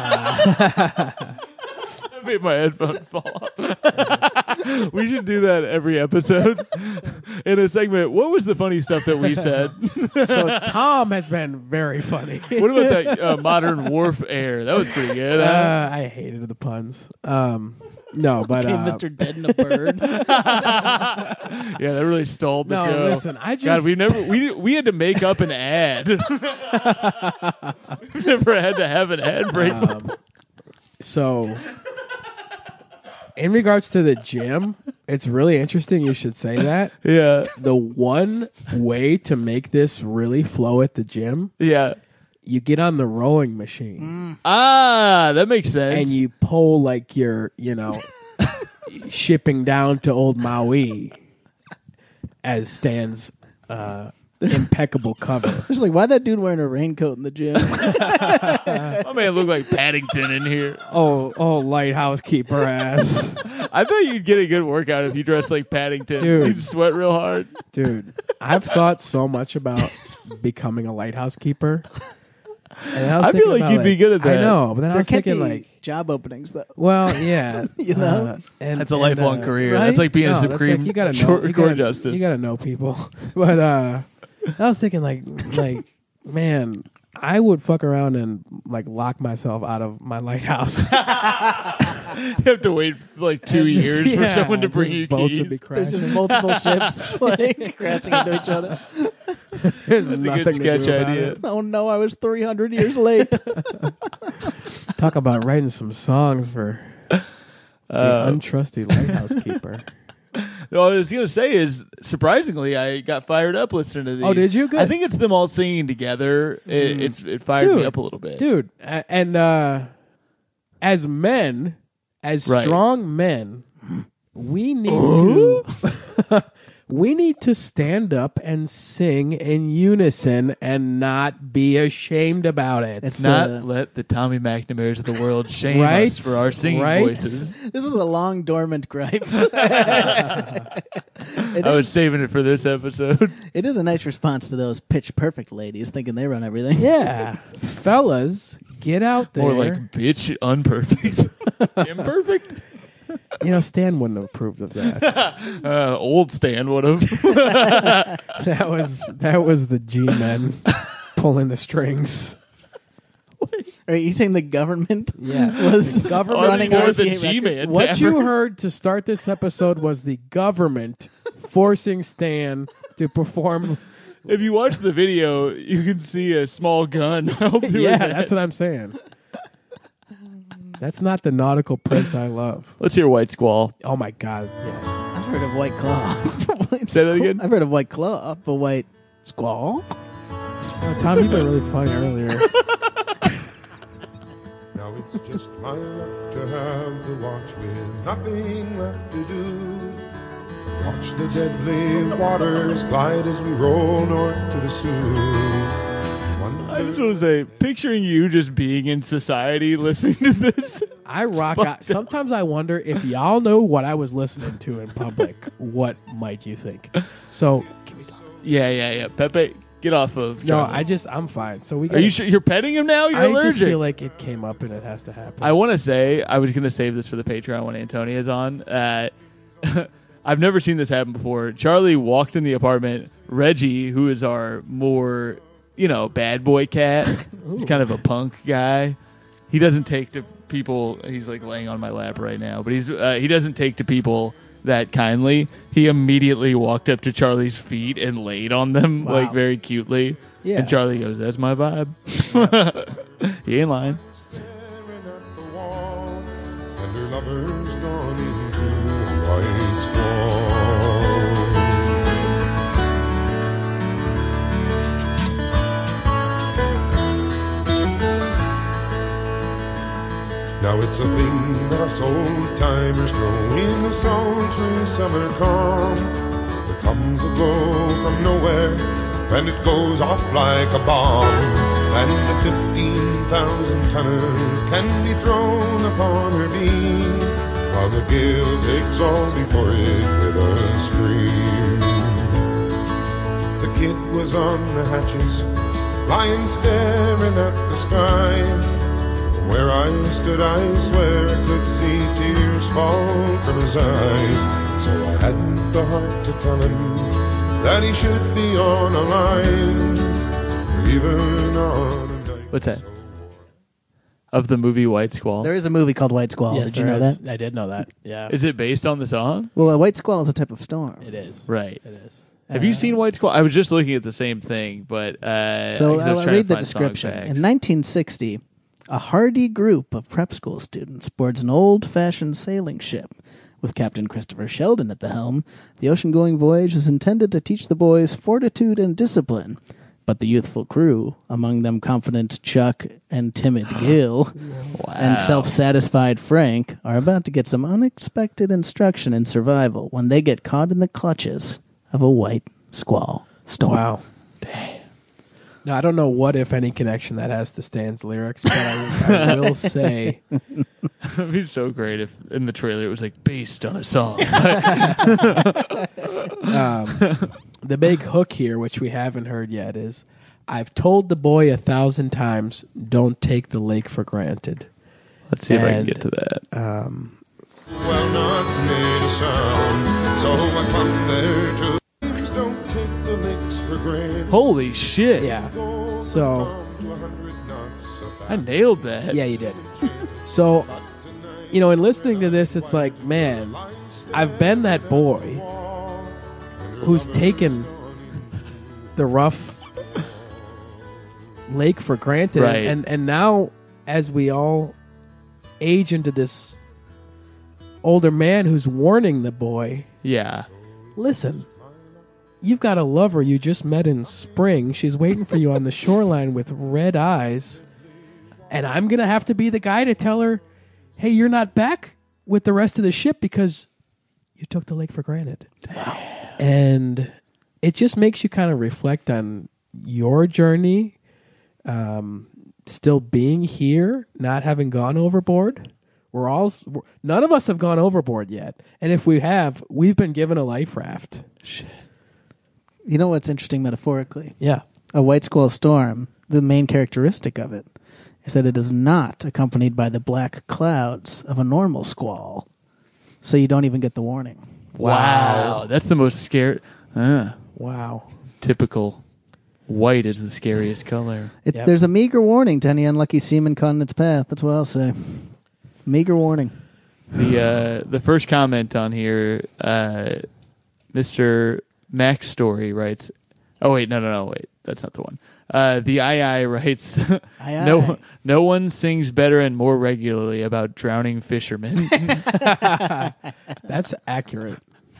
I made my headphones fall off. We should do that every episode in a segment. What was the funny stuff that we said? So Tom has been very funny. What about that uh, modern warfare? That was pretty good. huh? Uh, I hated the puns. Um, No, but Okay, uh, Mister Dead and a Bird. Yeah, that really stole the No, show. listen, I God, just- we never we we had to make up an ad. We never had to have an ad break. um, so in regards to the gym, it's really interesting you should say that. yeah, The one way to make this really flow at the gym, yeah. you get on the rowing machine Ah, that makes sense. and you pull like you're, you know, shipping down to old Maui as Stan's uh, impeccable cover. Just like, why that dude wearing a raincoat in the gym? my man looked like Paddington in here. Oh, oh, lighthouse keeper ass. I bet you'd get a good workout if you dressed like Paddington. Dude. You'd sweat real hard. Dude, I've thought so much about becoming a lighthouse keeper. And I, was I feel thinking like about, you'd be good at Uh, I that. know, but then I there was can't thinking be like, job openings though. well, yeah, You know? uh, and That's a and, lifelong uh, career. right? That's like being no, a that's supreme like you gotta know, short you court gotta, justice. You gotta know people, but uh, I was thinking like, like, man, I would fuck around and like lock myself out of my lighthouse. You have to wait like two And just- years for yeah, someone to bring just you boats would be keys. There's crashing. just multiple ships like crashing into each other. There's That's a nothing good to sketch do about idea. it. Oh no, I was three hundred years late. Talk about writing some songs for the Uh, untrusty lighthouse keeper. No, what I was gonna say is, surprisingly, I got fired up listening to these. Oh, did you? Good. I think it's them all singing together. It, it's it fired me Dude, up a little bit. Dude, a- and uh, as men, as Right. strong men, we need to we need to stand up and sing in unison and not be ashamed about it. It's Not uh, let the Tommy McNamara's of the world shame Right? us for our singing Right? voices. this was a long dormant gripe. I was saving it for this episode. It is a nice response to those pitch perfect ladies thinking they run everything. Yeah, fellas, get out there. More like bitch unperfect. Imperfect? You know, Stan wouldn't have approved of that. Uh, old Stan would have. That was that was the G-men pulling the strings. Are you saying the government Yeah. was The government running for R the C A G-Man. records? What Tapper. you heard to start this episode was the government forcing Stan to perform. If you watch the video, you can see a small gun held to his Yeah, head. that's what I'm saying. That's not the nautical prince I love. Let's hear White Squall. Oh my God, yes. I've heard of White Claw. White Say that Squall. again? I've heard of White Claw, but White Squall? Oh, Tom, you've been really funny earlier. Now it's just my luck to have the watch with nothing left to do. Watch the deadly waters glide as we roll north to the Sioux. I just want to say, picturing you just being in society listening to this. I rock Fucked out. up. Sometimes I wonder if y'all know what I was listening to in public. What might you think? So, can we talk? Yeah, yeah, yeah. Pepe, get off of No, Charlie. I just I'm fine. So we. Are you sure you're petting him now? You're I allergic. just feel like it came up and it has to happen. I want to say, I was going to save this for the Patreon when Antonia's on. Uh, I've never seen this happen before. Charlie walked in the apartment. Reggie, who is our more, you know, bad boy cat, he's kind of a punk guy. He doesn't take to people. He's like laying on my lap right now, but he's uh, he doesn't take to people that kindly. He immediately walked up to Charlie's feet and laid on them, Wow. like very cutely. Yeah. And Charlie goes, "That's my vibe." He ain't lying. Staring at the wall, and her lover's gone into a white squall. Now it's a thing that us old timers know in the sultry summer calm. There comes a blow from nowhere, and it goes off like a bomb. And a fifteen thousand tonner can be thrown upon her beam, while the gale takes all before it with a scream. The kid was on the hatches, lying staring at the sky. From where I stood, I swear I could see tears fall from his eyes. So I hadn't the heart to tell him that he should be on a line, or even on a night. What's that? so of the movie White Squall? There is a movie called White Squall. Yes, Did you there know is. that? I did know that. Yeah, Is it based on the song? Well, a white squall is a type of storm. it is. Right. It is. Have you seen White Squall? I was just looking at the same thing, but uh, So I was I'll trying to read the find song description. facts. In nineteen sixty, a hardy group of prep school students boards an old-fashioned sailing ship. With Captain Christopher Sheldon at the helm, the ocean-going voyage is intended to teach the boys fortitude and discipline. But the youthful crew, among them confident Chuck and timid Gil, and self-satisfied Frank, are about to get some unexpected instruction in survival when they get caught in the clutches of a white squall storm. Wow. Dang. Now, I don't know what, if any, connection that has to Stan's lyrics, but I, I will say... It'd be so great if in the trailer it was like based on a song. um, the big hook here, which we haven't heard yet, is I've told the boy a thousand times, don't take the lake for granted. Let's see if I can And, get to that. Um, Well, not made a sound, so I come there to. Please don't take the licks for granted. Holy shit. yeah. So, I nailed that. yeah, you did. So, you know, in listening to this, it's like, man, I've been that boy who's taken the rough lake for granted. Right. And, and now, as we all age into this older man who's warning the boy, Yeah. listen, you've got a lover you just met in spring. She's waiting for you on the shoreline with red eyes. And I'm going to have to be the guy to tell her, hey, you're not back with the rest of the ship because you took the lake for granted. And it just makes you kind of reflect on your journey, um, still being here, not having gone overboard. We're all, we're, none of us have gone overboard yet. And if we have, we've been given a life raft. Shit. You know what's interesting metaphorically? Yeah. A white squall storm, the main characteristic of it is that it is not accompanied by the black clouds of a normal squall. So you don't even get the warning. Wow. That's the most scary. Uh, Wow. typical. White is the scariest color. It, Yep. There's a meager warning to any unlucky seaman caught in its path. That's what I'll say. Meager warning. The uh, the first comment on here, uh, Mister Max Story writes, oh, wait, no, no, no, wait. That's not the one. Uh, the I I writes, Aye, no, aye. no one sings better and more regularly about drowning fishermen. That's accurate.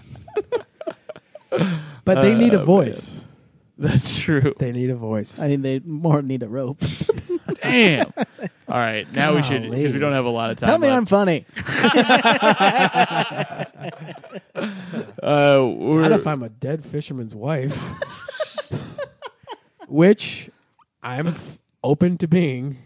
But they need a Oh, voice. That's true. They need a voice. I mean, they more need a rope. Damn. All right, now we should, Golly. because we don't have a lot of time Tell me left. I'm funny. Uh, Not we're, if I'm a dead fisherman's wife. Which I'm f- open to being.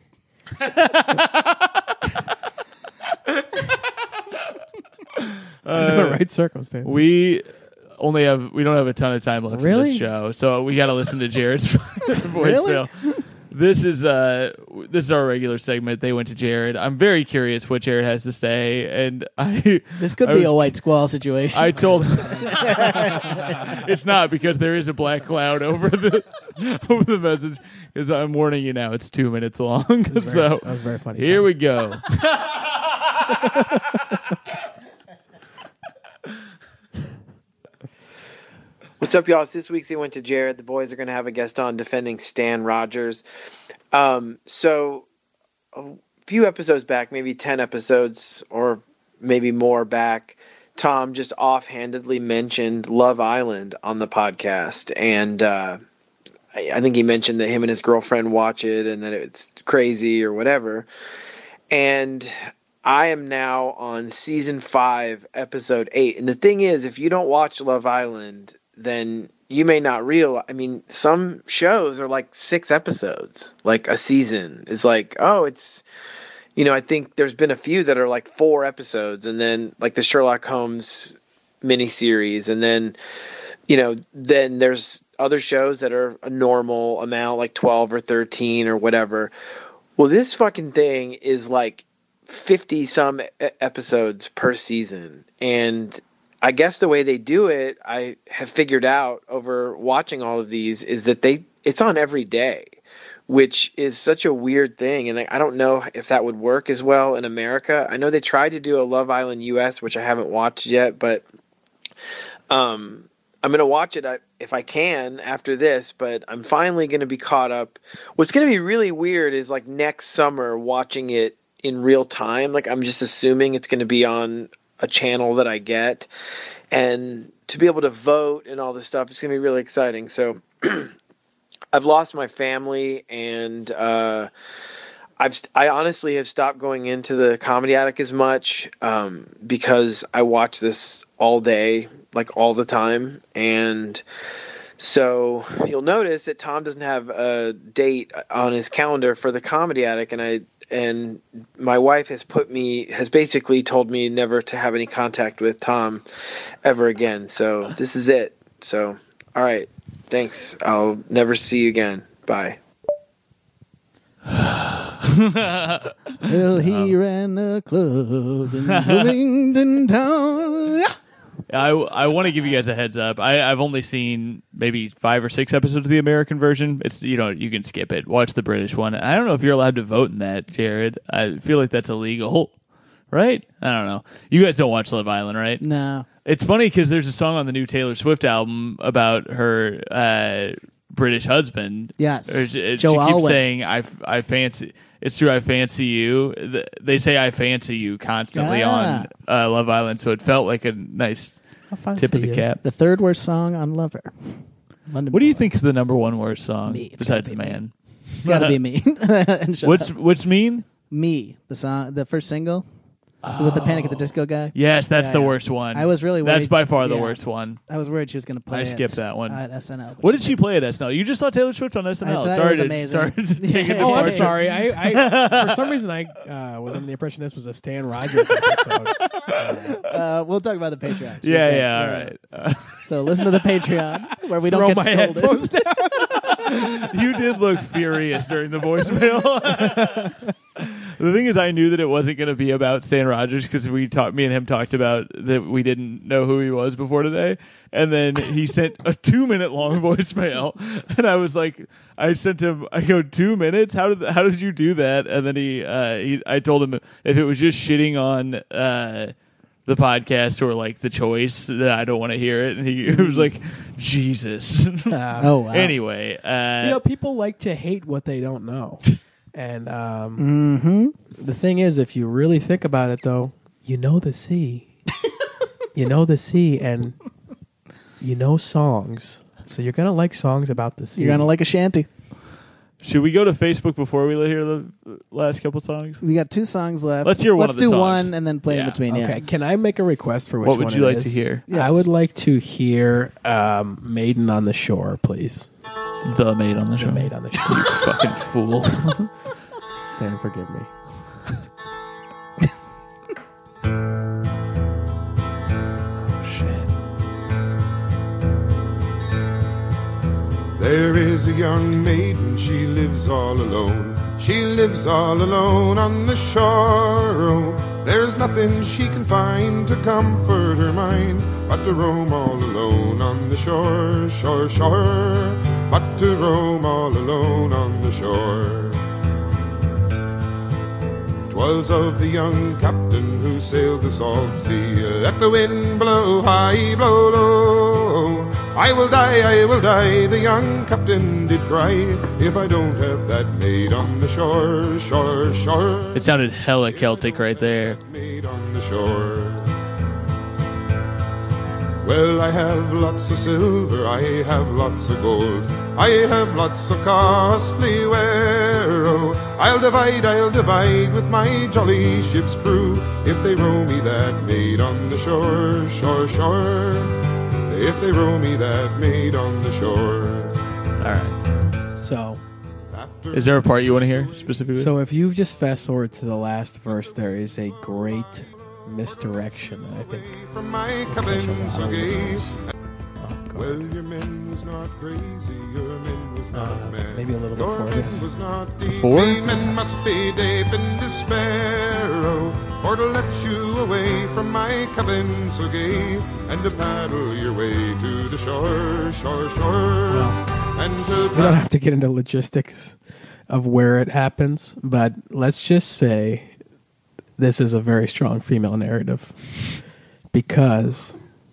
Under the right circumstances. we only have we don't have a ton of time left in Really? this show, so we got to listen to Jared's voicemail. This is uh this is our regular segment. They went to Jared. I'm very curious what Jared has to say, and I This could I be was- a white squall situation. I told it's not, because there is a black cloud over the over the message. Because I'm warning you now, it's two minutes long. so that was very funny. here we go. What's up, y'all? It's this week's They Went to Jared. The boys are going to have a guest on defending Stan Rogers. Um, so a few episodes back, maybe ten episodes or maybe more back, Tom just offhandedly mentioned Love Island on the podcast. And uh, I, I think he mentioned that him and his girlfriend watch it and that it's crazy or whatever. And I am now on season five, episode eight. And the thing is, if you don't watch Love Island, then you may not realize. I mean, some shows are like six episodes, like a season is like, oh, it's, you know, I think there's been a few that are like four episodes, and then like the Sherlock Holmes miniseries, and then, you know, then there's other shows that are a normal amount, like twelve or thirteen or whatever. Well, this fucking thing is like fifty some episodes per season, and I guess the way they do it, I have figured out over watching all of these, is that they it's on every day, which is such a weird thing. And I, I don't know if that would work as well in America. I know they tried to do a Love Island U S, which I haven't watched yet, but um, I'm going to watch it if I can after this, but I'm finally going to be caught up. What's going to be really weird is like next summer watching it in real time. Like I'm just assuming it's going to be on a channel that I get, and to be able to vote and all this stuff, it's going to be really exciting. So I've lost my family, and uh, I've I honestly have stopped going into the Comedy Attic as much um, because I watch this all day, like all the time. And so you'll notice that Tom doesn't have a date on his calendar for the Comedy Attic, and I and my wife has put me has basically told me never to have any contact with Tom ever again. So this is it. So all right, thanks. I'll never see you again. Bye. Well, he ran a club in Bloomington town. I, I want to give you guys a heads up. I, I've only seen maybe five or six episodes of the American version. It's you know you can skip it. Watch the British one. I don't know if you're allowed to vote in that, Jared. I feel like that's illegal, right? I don't know. You guys don't watch Love Island, right? No. It's funny because there's a song on the new Taylor Swift album about her uh, British husband. Yes, Or she, Joe she keeps Alwyn. saying I, I fancy. It's true. I fancy you. Th- They say I fancy you constantly Ah. on uh, Love Island, so it felt like a nice tip of the cap. The third worst song on Lover. London What do you Boy. think's the number one worst song Me. It's besides gotta the be me. man? It's got to be me. And shut What's up. what's mean? Me? The song, the first single with the Panic at the Disco guy. Yes, that's Yeah, the yeah. worst one. I was really worried. That's by far the yeah. worst one. I was worried she was going to play. I it skipped that one. at S N L. but What did she didn't. play at S N L? You just saw Taylor Swift on S N L. I thought it Sorry was to, amazing. sorry to take Yeah. it Oh, I'm apart. sorry. I, I for some reason I uh, was under the impression this was a Stan Rogers episode. Uh, we'll talk about the Patreon. She's Yeah, great. yeah, all right. Uh, So listen to the Patreon where we Throw don't get my scolded. headphones down. you did look furious during the voicemail. The thing is, I knew that it wasn't going to be about Stan Rogers because we talked. Me and him talked about that we didn't know who he was before today, and then he sent a two-minute long voicemail, and I was like, I sent him. I go two minutes. How did how did you do that? And then he, uh, he I told him if it was just shitting on. Uh, the podcast or like the choice that I don't want to hear it, and he, he was like, Jesus. Uh, Oh, wow. Anyway, uh, you know, people like to hate what they don't know, and um, Mm-hmm. the thing is, if you really think about it, though, you know the sea, you know the sea, and you know songs, so you're gonna like songs about the sea. You're going to like a shanty. should we go to Facebook before we hear the last couple songs? We got two songs left. Let's hear one Let's of the do songs. one and then play Yeah. in between. Okay, Yeah. can I make a request for which What would one you it like is? to hear? Yes. I would like to hear um, "Maiden on the Shore," please. The Maid on the The Show. Maid on the Shore. You fucking fool. Stan, forgive me. There is a young maiden, she lives all alone. She lives all alone on the shore. Oh, there's nothing she can find to comfort her mind but to roam all alone on the shore, shore, shore. But to roam all alone on the shore. 'Twas of the young captain who sailed the salt sea. Let the wind blow high, blow low. I will die, I will die, the young captain did cry, if I don't have that maid on the shore, shore, shore. It sounded hella Celtic right there. Maid on the shore. Well, I have lots of silver, I have lots of gold, I have lots of costly ware. Oh, I'll divide, I'll divide with my jolly ship's crew, if they row me that maid on the shore, shore, shore. If they row me that maid on the shore. All right. So, After Is there a part you want to hear specifically? so if you just fast forward to the last verse, there is a great misdirection that I think from my catch a cabin lot so of gay. listeners off Well, guard. your man was not crazy, your man was not Uh, mad. maybe a little Your before man this. was not deep. Before? We men must be deep in despair, oh, for to let you away from my cabin so gay, and to paddle your way to the shore, shore, shore, Well, and to We don't have to get into logistics of where it happens, but let's just say this is a very strong female narrative because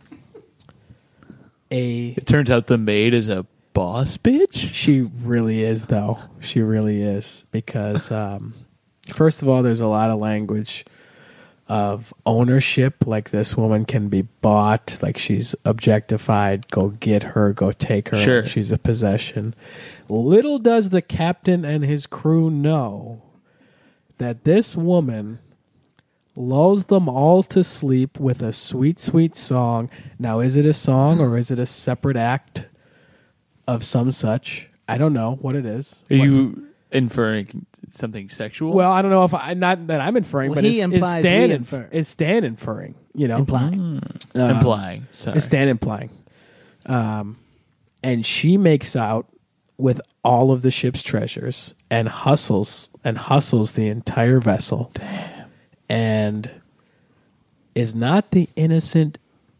a It turns out the maid is a boss bitch. she really is, though. She really is because um, first of all, there's a lot of language of ownership, like this woman can be bought, like she's objectified, go get her, go take her, Sure. like she's a possession. Little does the captain and his crew know that this woman lulls them all to sleep with a sweet, sweet song. Now, is it a song or is it a separate act of some such? I don't know what it is. Are you inferring something sexual? Well, I don't know if I not that I'm inferring, Well, but he is, implies is Stan we inf- infer. is Stan inferring? You know, Implying. implying. Sorry. is Stan implying? Um, and she makes out with all of the ship's treasures and hustles and hustles the entire vessel. Damn. And is not the innocent,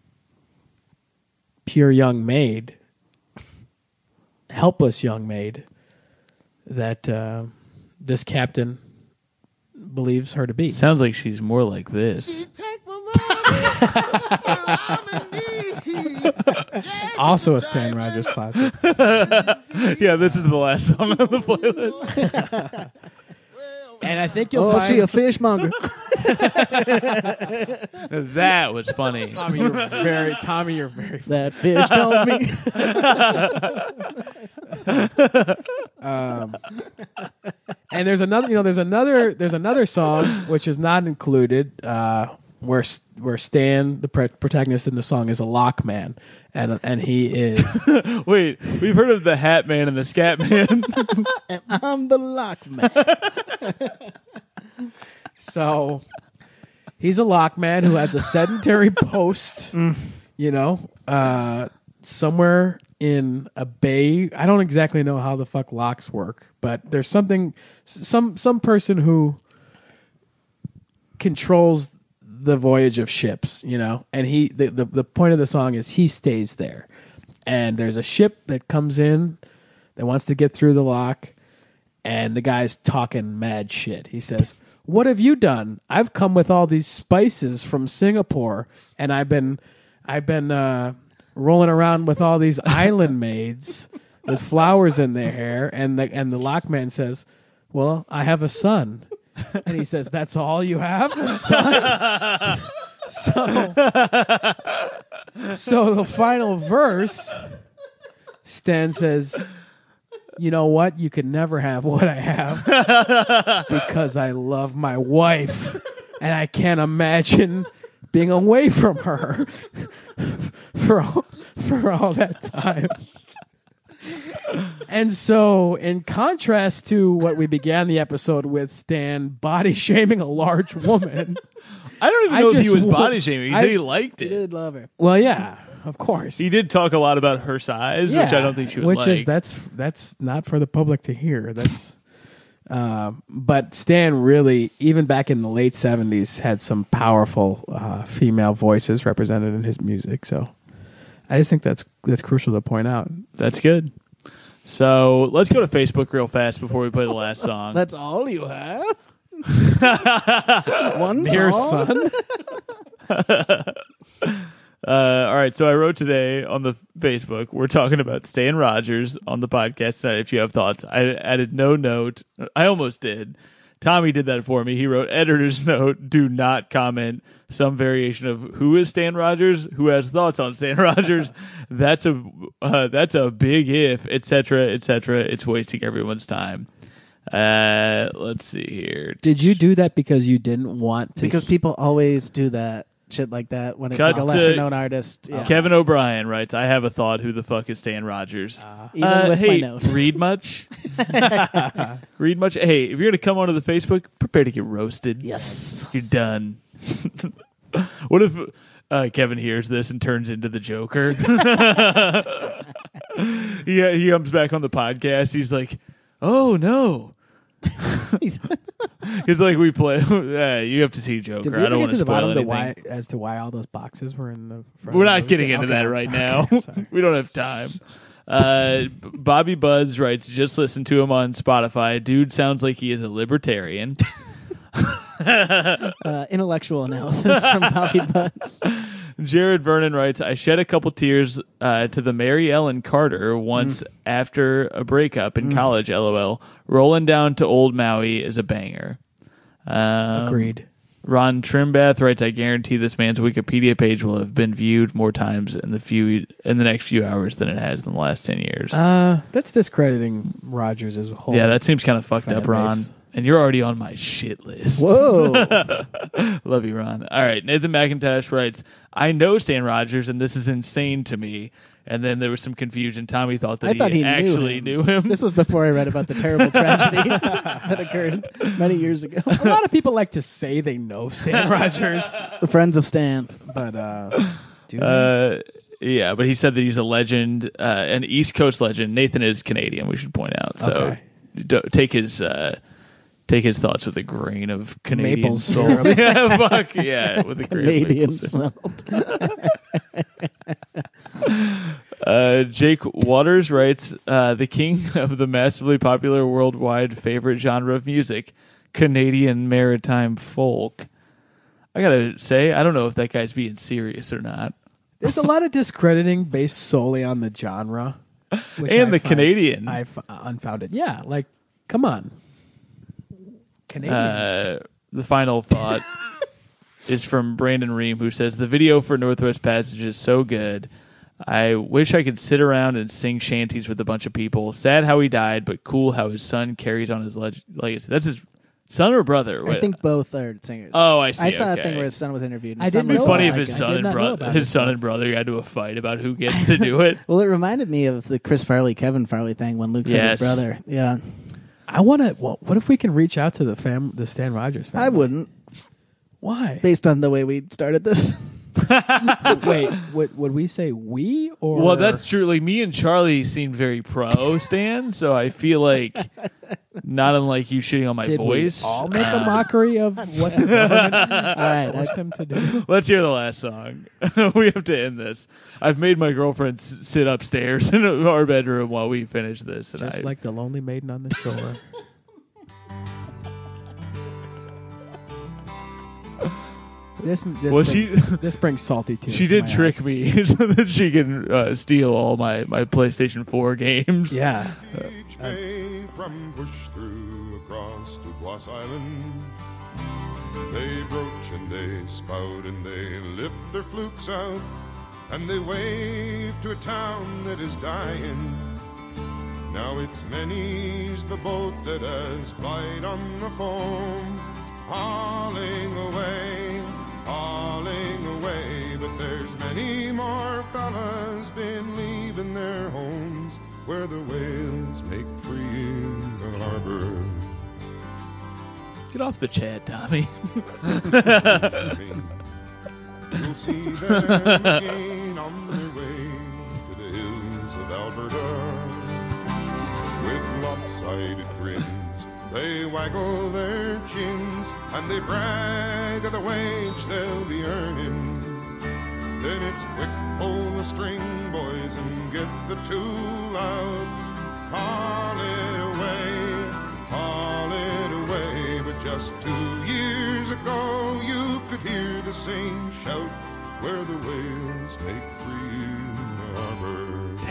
pure young maid, helpless young maid that uh, this captain believes her to be. Sounds like she's more like this. Also a Stan Rogers classic. Yeah, this is the last song on the playlist. And I think you'll Oh, find she a fishmonger. That was funny. Tommy, you're very Tommy, you're very That fish told me. um, and there's another, you know, there's another, there's another song which is not included, uh, where where Stan, the pre- protagonist in the song, is a lock man, and and he is. Wait, we've heard of the Hat Man and the Scat Man. And I'm the lock man. So he's a lock man who has a sedentary post, you know, uh, somewhere in a bay. I don't exactly know how the fuck locks work, but there's something, some some person who controls the voyage of ships, you know, and he the, the the point of the song is he stays there, and there's a ship that comes in that wants to get through the lock, and the guy's talking mad shit. He says, "What have you done? I've come with all these spices from Singapore, and I've been I've been uh, rolling around with all these island maids with flowers in their hair." And the and the lockman says, "Well, I have a son." And he says, "That's all you have, a son?" so, so the final verse, Stan says, "You know what? You can never have what I have because I love my wife, and I can't imagine being away from her for all, for all that time." And so, in contrast to what we began the episode with, Stan body shaming a large woman. I don't even I know if he just was wa- body shaming. He I- said he liked I it. did love her. Well, yeah, of course. He did talk a lot about her size, which I don't think she would Which like. is that's that's not for the public to hear. That's, uh, but Stan really, even back in the late seventies, had some powerful uh, female voices represented in his music. So, I just think that's that's crucial to point out. That's good. So let's go to Facebook real fast before we play the last song. That's all you have? One Dear song? son. Uh, all right, so I wrote today on the Facebook, we're talking about Stan Rogers on the podcast tonight. If you have thoughts, I added no note. I almost did. Tommy did that for me. He wrote editor's note, do not comment. Some variation of who is Stan Rogers, who has thoughts on Stan Rogers. That's a uh, that's a big if, et cetera, et cetera. It's wasting everyone's time. Uh, let's see here. Did you do that because you didn't want to? Because people always do that. Shit like that when it's Cut like a to- lesser known artist. Yeah. Kevin O'Brien writes, I have a thought. Who the fuck is Stan Rogers? Even Uh, with hey, my note. read much? Read much? Hey, if you're going to come onto the Facebook, prepare to get roasted. Yes. You're done. What if uh, Kevin hears this and turns into the Joker? Yeah, he comes back on the podcast. He's like, oh, no. He's- It's like we play. Uh, you have to see Joker. Did we I ever don't get want to to the spoil bottom to anything. why, as to why all those boxes were in the front? We're of the not movie? getting into Okay, that I'm right sorry. now. Okay, I'm sorry. We don't have time. Uh, Bobby Buds writes, just listen to him on Spotify. Dude sounds like he is a libertarian. uh, intellectual analysis from Bobby Butts. Jared Vernon writes, I shed a couple tears uh, to the Mary Ellen Carter once mm. after a breakup in mm. college, LOL. Rolling down to Old Maui is a banger. Um, Agreed. Ron Trimbath writes, I guarantee this man's Wikipedia page will have been viewed more times in the few in the next few hours than it has in the last ten years. Uh, that's discrediting Rogers as a whole. Yeah, that seems kind of fucked up, Ron. Base. And you're already on my shit list. Whoa. Love you, Ron. All right, Nathan McIntosh writes, I know Stan Rogers, and this is insane to me. And then there was some confusion. Tommy thought that I he, thought he actually knew knew him. him. This was before I read about the terrible tragedy that occurred many years ago. A lot of people like to say they know Stan Rogers. The friends of Stan. But, uh, do uh, yeah, but he said that he's a legend, uh, an East Coast legend. Nathan is Canadian, we should point out. So okay. do, take his... Uh, Take his thoughts with a grain of Canadian maple salt. syrup. yeah, fuck yeah, with a Canadian grain of maple salt. uh, Jake Waters writes, uh, the king of the massively popular worldwide favorite genre of music, Canadian maritime folk. I gotta say, I don't know if that guy's being serious or not. There's a lot of discrediting based solely on the genre. Which and I the find, Canadian. I f- unfounded. Yeah, like, come on. Uh, the final thought is from Brandon Ream, who says, the video for Northwest Passage is so good. I wish I could sit around and sing shanties with a bunch of people. Sad how he died, but cool how his son carries on his leg- legacy. That's his son or brother? I think both are singers. Oh, I see. I saw okay. a thing where his son was interviewed. And I his son didn't was It's know funny like, if his I son did and not know brother, about his it. son and brother got into a fight about who gets to do it. Well, it reminded me of the Chris Farley, Kevin Farley thing when Luke said Yes. his brother. Yeah. I want to. Well, what if we can reach out to the fam, the Stan Rogers family? I wouldn't, Why? based on the way we started this. Wait, would, would we say we or? Well, that's true. Like me and Charlie seemed very pro Stan, so I feel like not unlike you shitting on my Did voice. we all make a mockery of what the government All right. forced him to do? Let's hear the last song. We have to end this. I've made my girlfriend s- sit upstairs in our bedroom while we finish this. And Just I, like the lonely maiden on the shore. This, this, Well, brings, she- this brings salty tears. she to did my trick eyes. me so that she can uh, steal all my, my PlayStation four games. Yeah. Each bay from Bush through across to Bloss Island. They broach and they spout and they lift their flukes out and they wave to a town that is dying. Now it's many's the boat that has bite on the foam, hauling away, hauling away. But there's many more fellas been leaving their homes where the whales make free in the harbor. Get off the chat, Tommy. You'll see them again on their way to the hills of Alberta. With lopsided grins, they waggle their chins and they brag of the wage they'll be earning. Then it's quick, pull the string, boys, and get the tool out. Haul it away, haul it away. But just two years ago, you could hear the same shout where the whales make free in the harbor.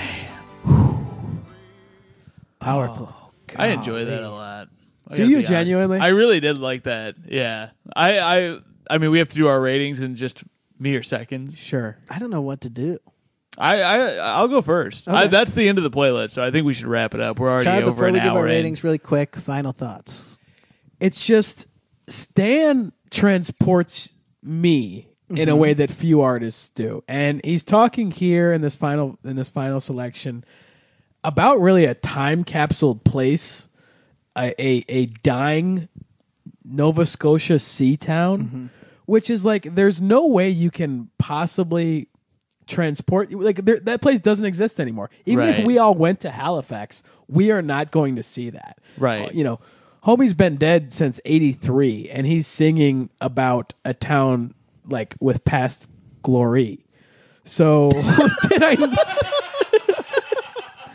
Powerful. I enjoy that a lot. I Do gotta you be honest. genuinely? I really did like that. Yeah. I, I I mean, we have to do our ratings in just mere seconds. Sure. I don't know what to do. I, I I'll go first. I, Okay. that's the end of the playlist, so I think we should wrap it up. We're already Chad, over before an we give hour our in. ratings really quick, final thoughts. It's just Stan transports me in a way that few artists do, and he's talking here in this final in this final selection about really a time capsule place, a a, a dying Nova Scotia sea town, which is like there's no way you can possibly transport like there, that place doesn't exist anymore. Even if Right. we all went to Halifax, we are not going to see that. Right. Uh, you know, homie's been dead since eighty-three, and he's singing about a town like with past glory. So did I?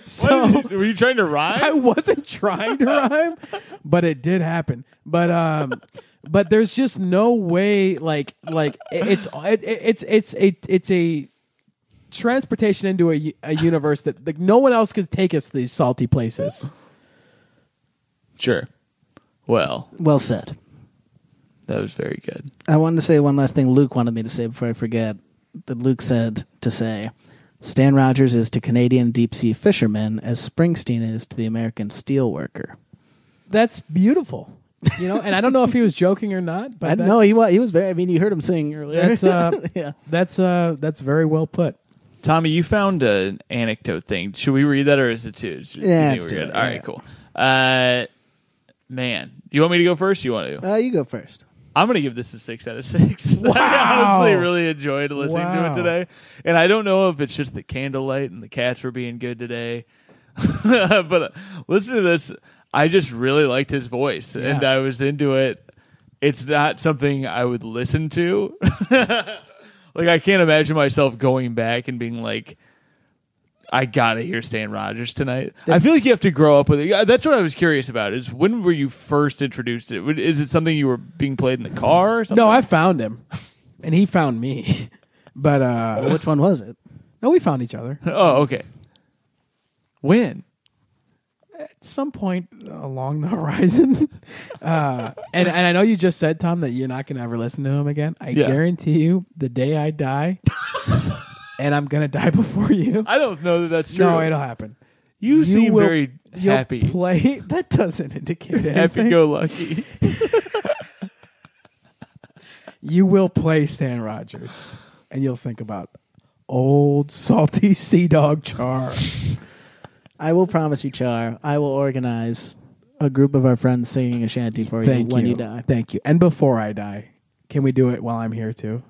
So What did you- were you trying to rhyme? I wasn't trying to rhyme, but it did happen. But um, but there's just no way. Like like it's it, it's it's a it's a transportation into a, a universe that like no one else could take us to these salty places. Sure. Well, Well said. that was very good. I wanted to say one last thing Luke wanted me to say before I forget. That Luke said to say, Stan Rogers is to Canadian deep-sea fishermen as Springsteen is to the American steelworker. That's beautiful. You know, and I don't know if he was joking or not, but I that's, know he was. He was very. I mean, you heard him sing earlier. That's uh, yeah. that's uh, that's very well put. Tommy, you found an anecdote thing. Should we read that or is it too? Should- you Yeah, think let's we're do good? it. All Yeah. right, cool. Uh, man, do you want me to go first? Or you want to? Uh, you go first. I'm going to give this a six out of six. Wow. I honestly really enjoyed listening to Wow. it today. And I don't know if it's just the candlelight and the cats were being good today. But uh, listen to this. I just really liked his voice and Yeah. I was into it. It's not something I would listen to. Like, I can't imagine myself going back and being like, I gotta hear Stan Rogers tonight. I feel like you have to grow up with it. Yeah, that's what I was curious about. Is when were you first introduced to it? Is it something you were being played in the car or something? No, I found him, and he found me. But uh, Which one was it? no, we found each other Oh, okay. When? at some point along the horizon. uh, and and I know you just said, Tom, that you're not going to ever listen to him again. I Yeah. guarantee you, the day I die, and I'm going to die before you. I don't know that that's true. No, it'll happen. you, seem will- very You'll happy. Play that doesn't indicate anything. Happy go lucky. You will play Stan Rogers, and you'll think about old salty sea dog Char. I will promise you, Char. I will organize a group of our friends singing a shanty for Thank you when you. you die. Thank you. And before I die, can we do it while I'm here too?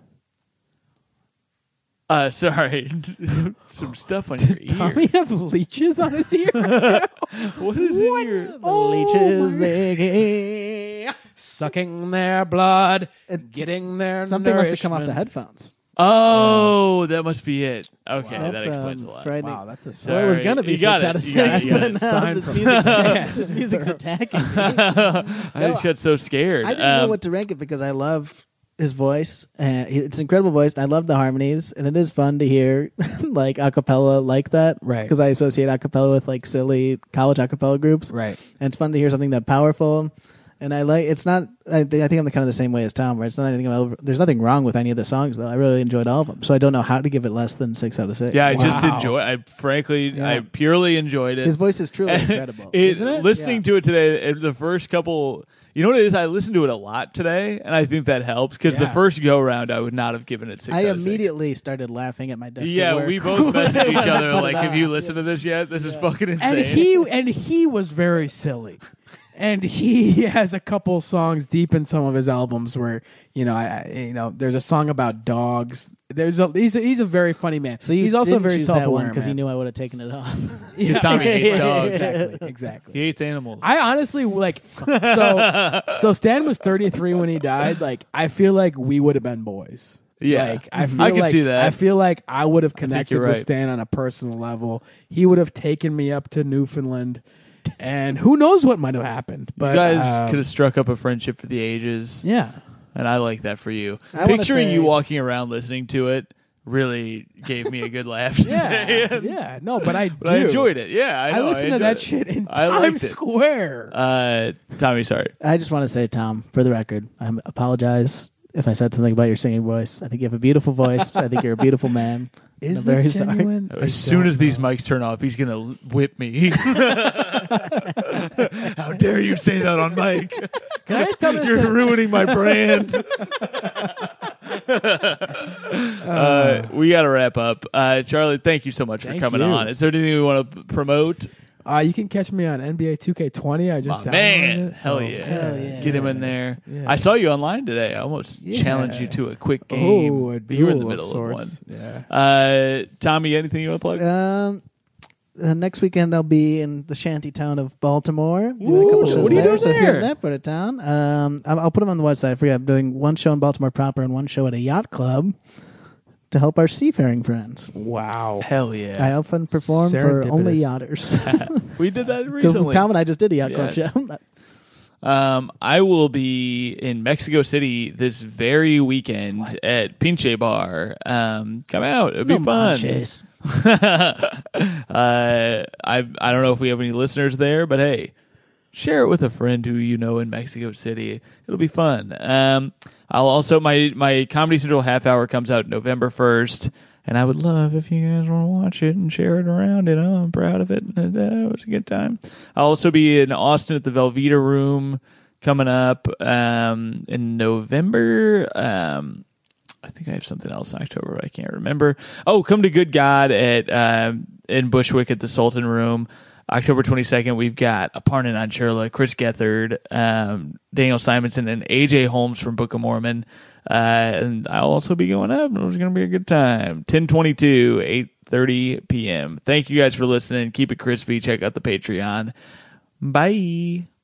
Uh, sorry. Some stuff on your ear. Tommy have leeches on his ear? What is in your... The leeches they gave. Sucking their blood, getting their Something must have come off the nourishment. headphones. Oh, that must be it. Okay, That's, that explains um, a lot. frightening. Wow, that's a Sorry. Well, it was going to be You six got out it. of You got six, it. but Yes. now Sign this from- music's, this music's attacking me. I just got so scared. I didn't know Um, what to rank it because I love his voice. And it's an incredible voice. And I love the harmonies, and it is fun to hear like a cappella like that, Right. Because I associate a cappella with like silly college a cappella groups, Right. And it's fun to hear something that powerful. And I like it's not. I, think- I think I'm the kind of the same way as Tom, where it's not anything. About, there's nothing wrong with any of the songs, though. I really enjoyed all of them, so I don't know how to give it less than six out of six. Yeah, I just Wow. enjoy. I frankly, Yeah. I purely enjoyed it. his voice is truly incredible. It- isn't it? Listening Yeah. to it today, it- the first couple, you know what it is? I listened to it a lot today, and I think that helps because the Yeah. first go round, I would not have given it six. I out of six. immediately started laughing at my desk. at Yeah, work. we both messaged each other Put like, it "Have you on." listened to this yet? This is fucking insane." And he and he was very silly. And he has a couple songs deep in some of his albums where, you know, I, I you know, there's a song about dogs. There's a he's a, he's a very funny man. So you he's also didn't very choose that one self-aware because you man. knew I would have taken it off. Because Tommy hates dogs. Exactly, exactly. He hates animals. I honestly like so so Stan was thirty-three when he died. Like I feel like we would have been boys. Yeah. Like, I, feel I can like, see that. I feel like I would have connected you're with right. Stan on a personal level. He would have taken me up to Newfoundland, and who knows what might have happened. But you guys um, could have struck up a friendship for the ages, yeah. and I like that for you. I wanna Picturing say- you walking around listening to it really gave me a good laugh. Yeah, today. yeah, no, but I But do. I enjoyed it. Yeah, I, I, know, listened to enjoyed that it. shit in I liked Times it. Square. Uh, Tommy, sorry. I just want to say, Tom, for the record, I apologize if I said something about your singing voice. I think you have a beautiful voice. I think you're a beautiful man. Is I'm very this sorry. genuine? I As soon don't as these know. mics turn off, he's gonna l- whip me. How dare you say that on mic? Can I just tell this You're to- ruining my brand. uh, we got to wrap up. Uh, Charlie, thank you so much for Thank coming you. on. Is there anything we want to promote? Uh, you can catch me on N B A two K twenty. I just My downloaded man, it, hell so- yeah. Hell yeah. Get him in there. Yeah. I saw you online today. I almost Yeah. challenged you to a quick game. Oh, a but you were in the duel middle of, one. sorts. Yeah. Uh, Tommy, anything you want to plug? Um, uh, next weekend I'll be in the shanty town of Baltimore doing a couple Ooh, shows what are you there. doing so if you're there? in that part of town, um, I'll, I'll put them on the website for you. I'm doing one show in Baltimore proper and one show at a yacht club. to help our seafaring friends. Wow. Hell yeah. I often perform for only yachters. We did that recently. Tom and I just did a yacht club Yes. show. Um, I will be in Mexico City this very weekend What? at Pinche Bar. Um, come out. It'll No be fun. manches. uh, I I don't know if we have any listeners there, but hey, share it with a friend who you know in Mexico City. It'll be fun. Um, I'll also my my Comedy Central half hour comes out November first, and I would love if you guys want to watch it and share it around. You know, I'm proud of it. And, uh, it was a good time. I'll also be in Austin at the Velveeta Room coming up um, in November. Um, I think I have something else in October, but I can't remember. Oh, come to Good God at um, in Bushwick at the Sultan Room. October twenty-second, we've got Aparna Nancherla, Chris Gethard, um, Daniel Simonson, and A J Holmes from Book of Mormon. Uh, and I'll also be going up. It's going to be a good time. ten twenty-two, eight thirty p.m. Thank you guys for listening. Keep it crispy. Check out the Patreon. Bye.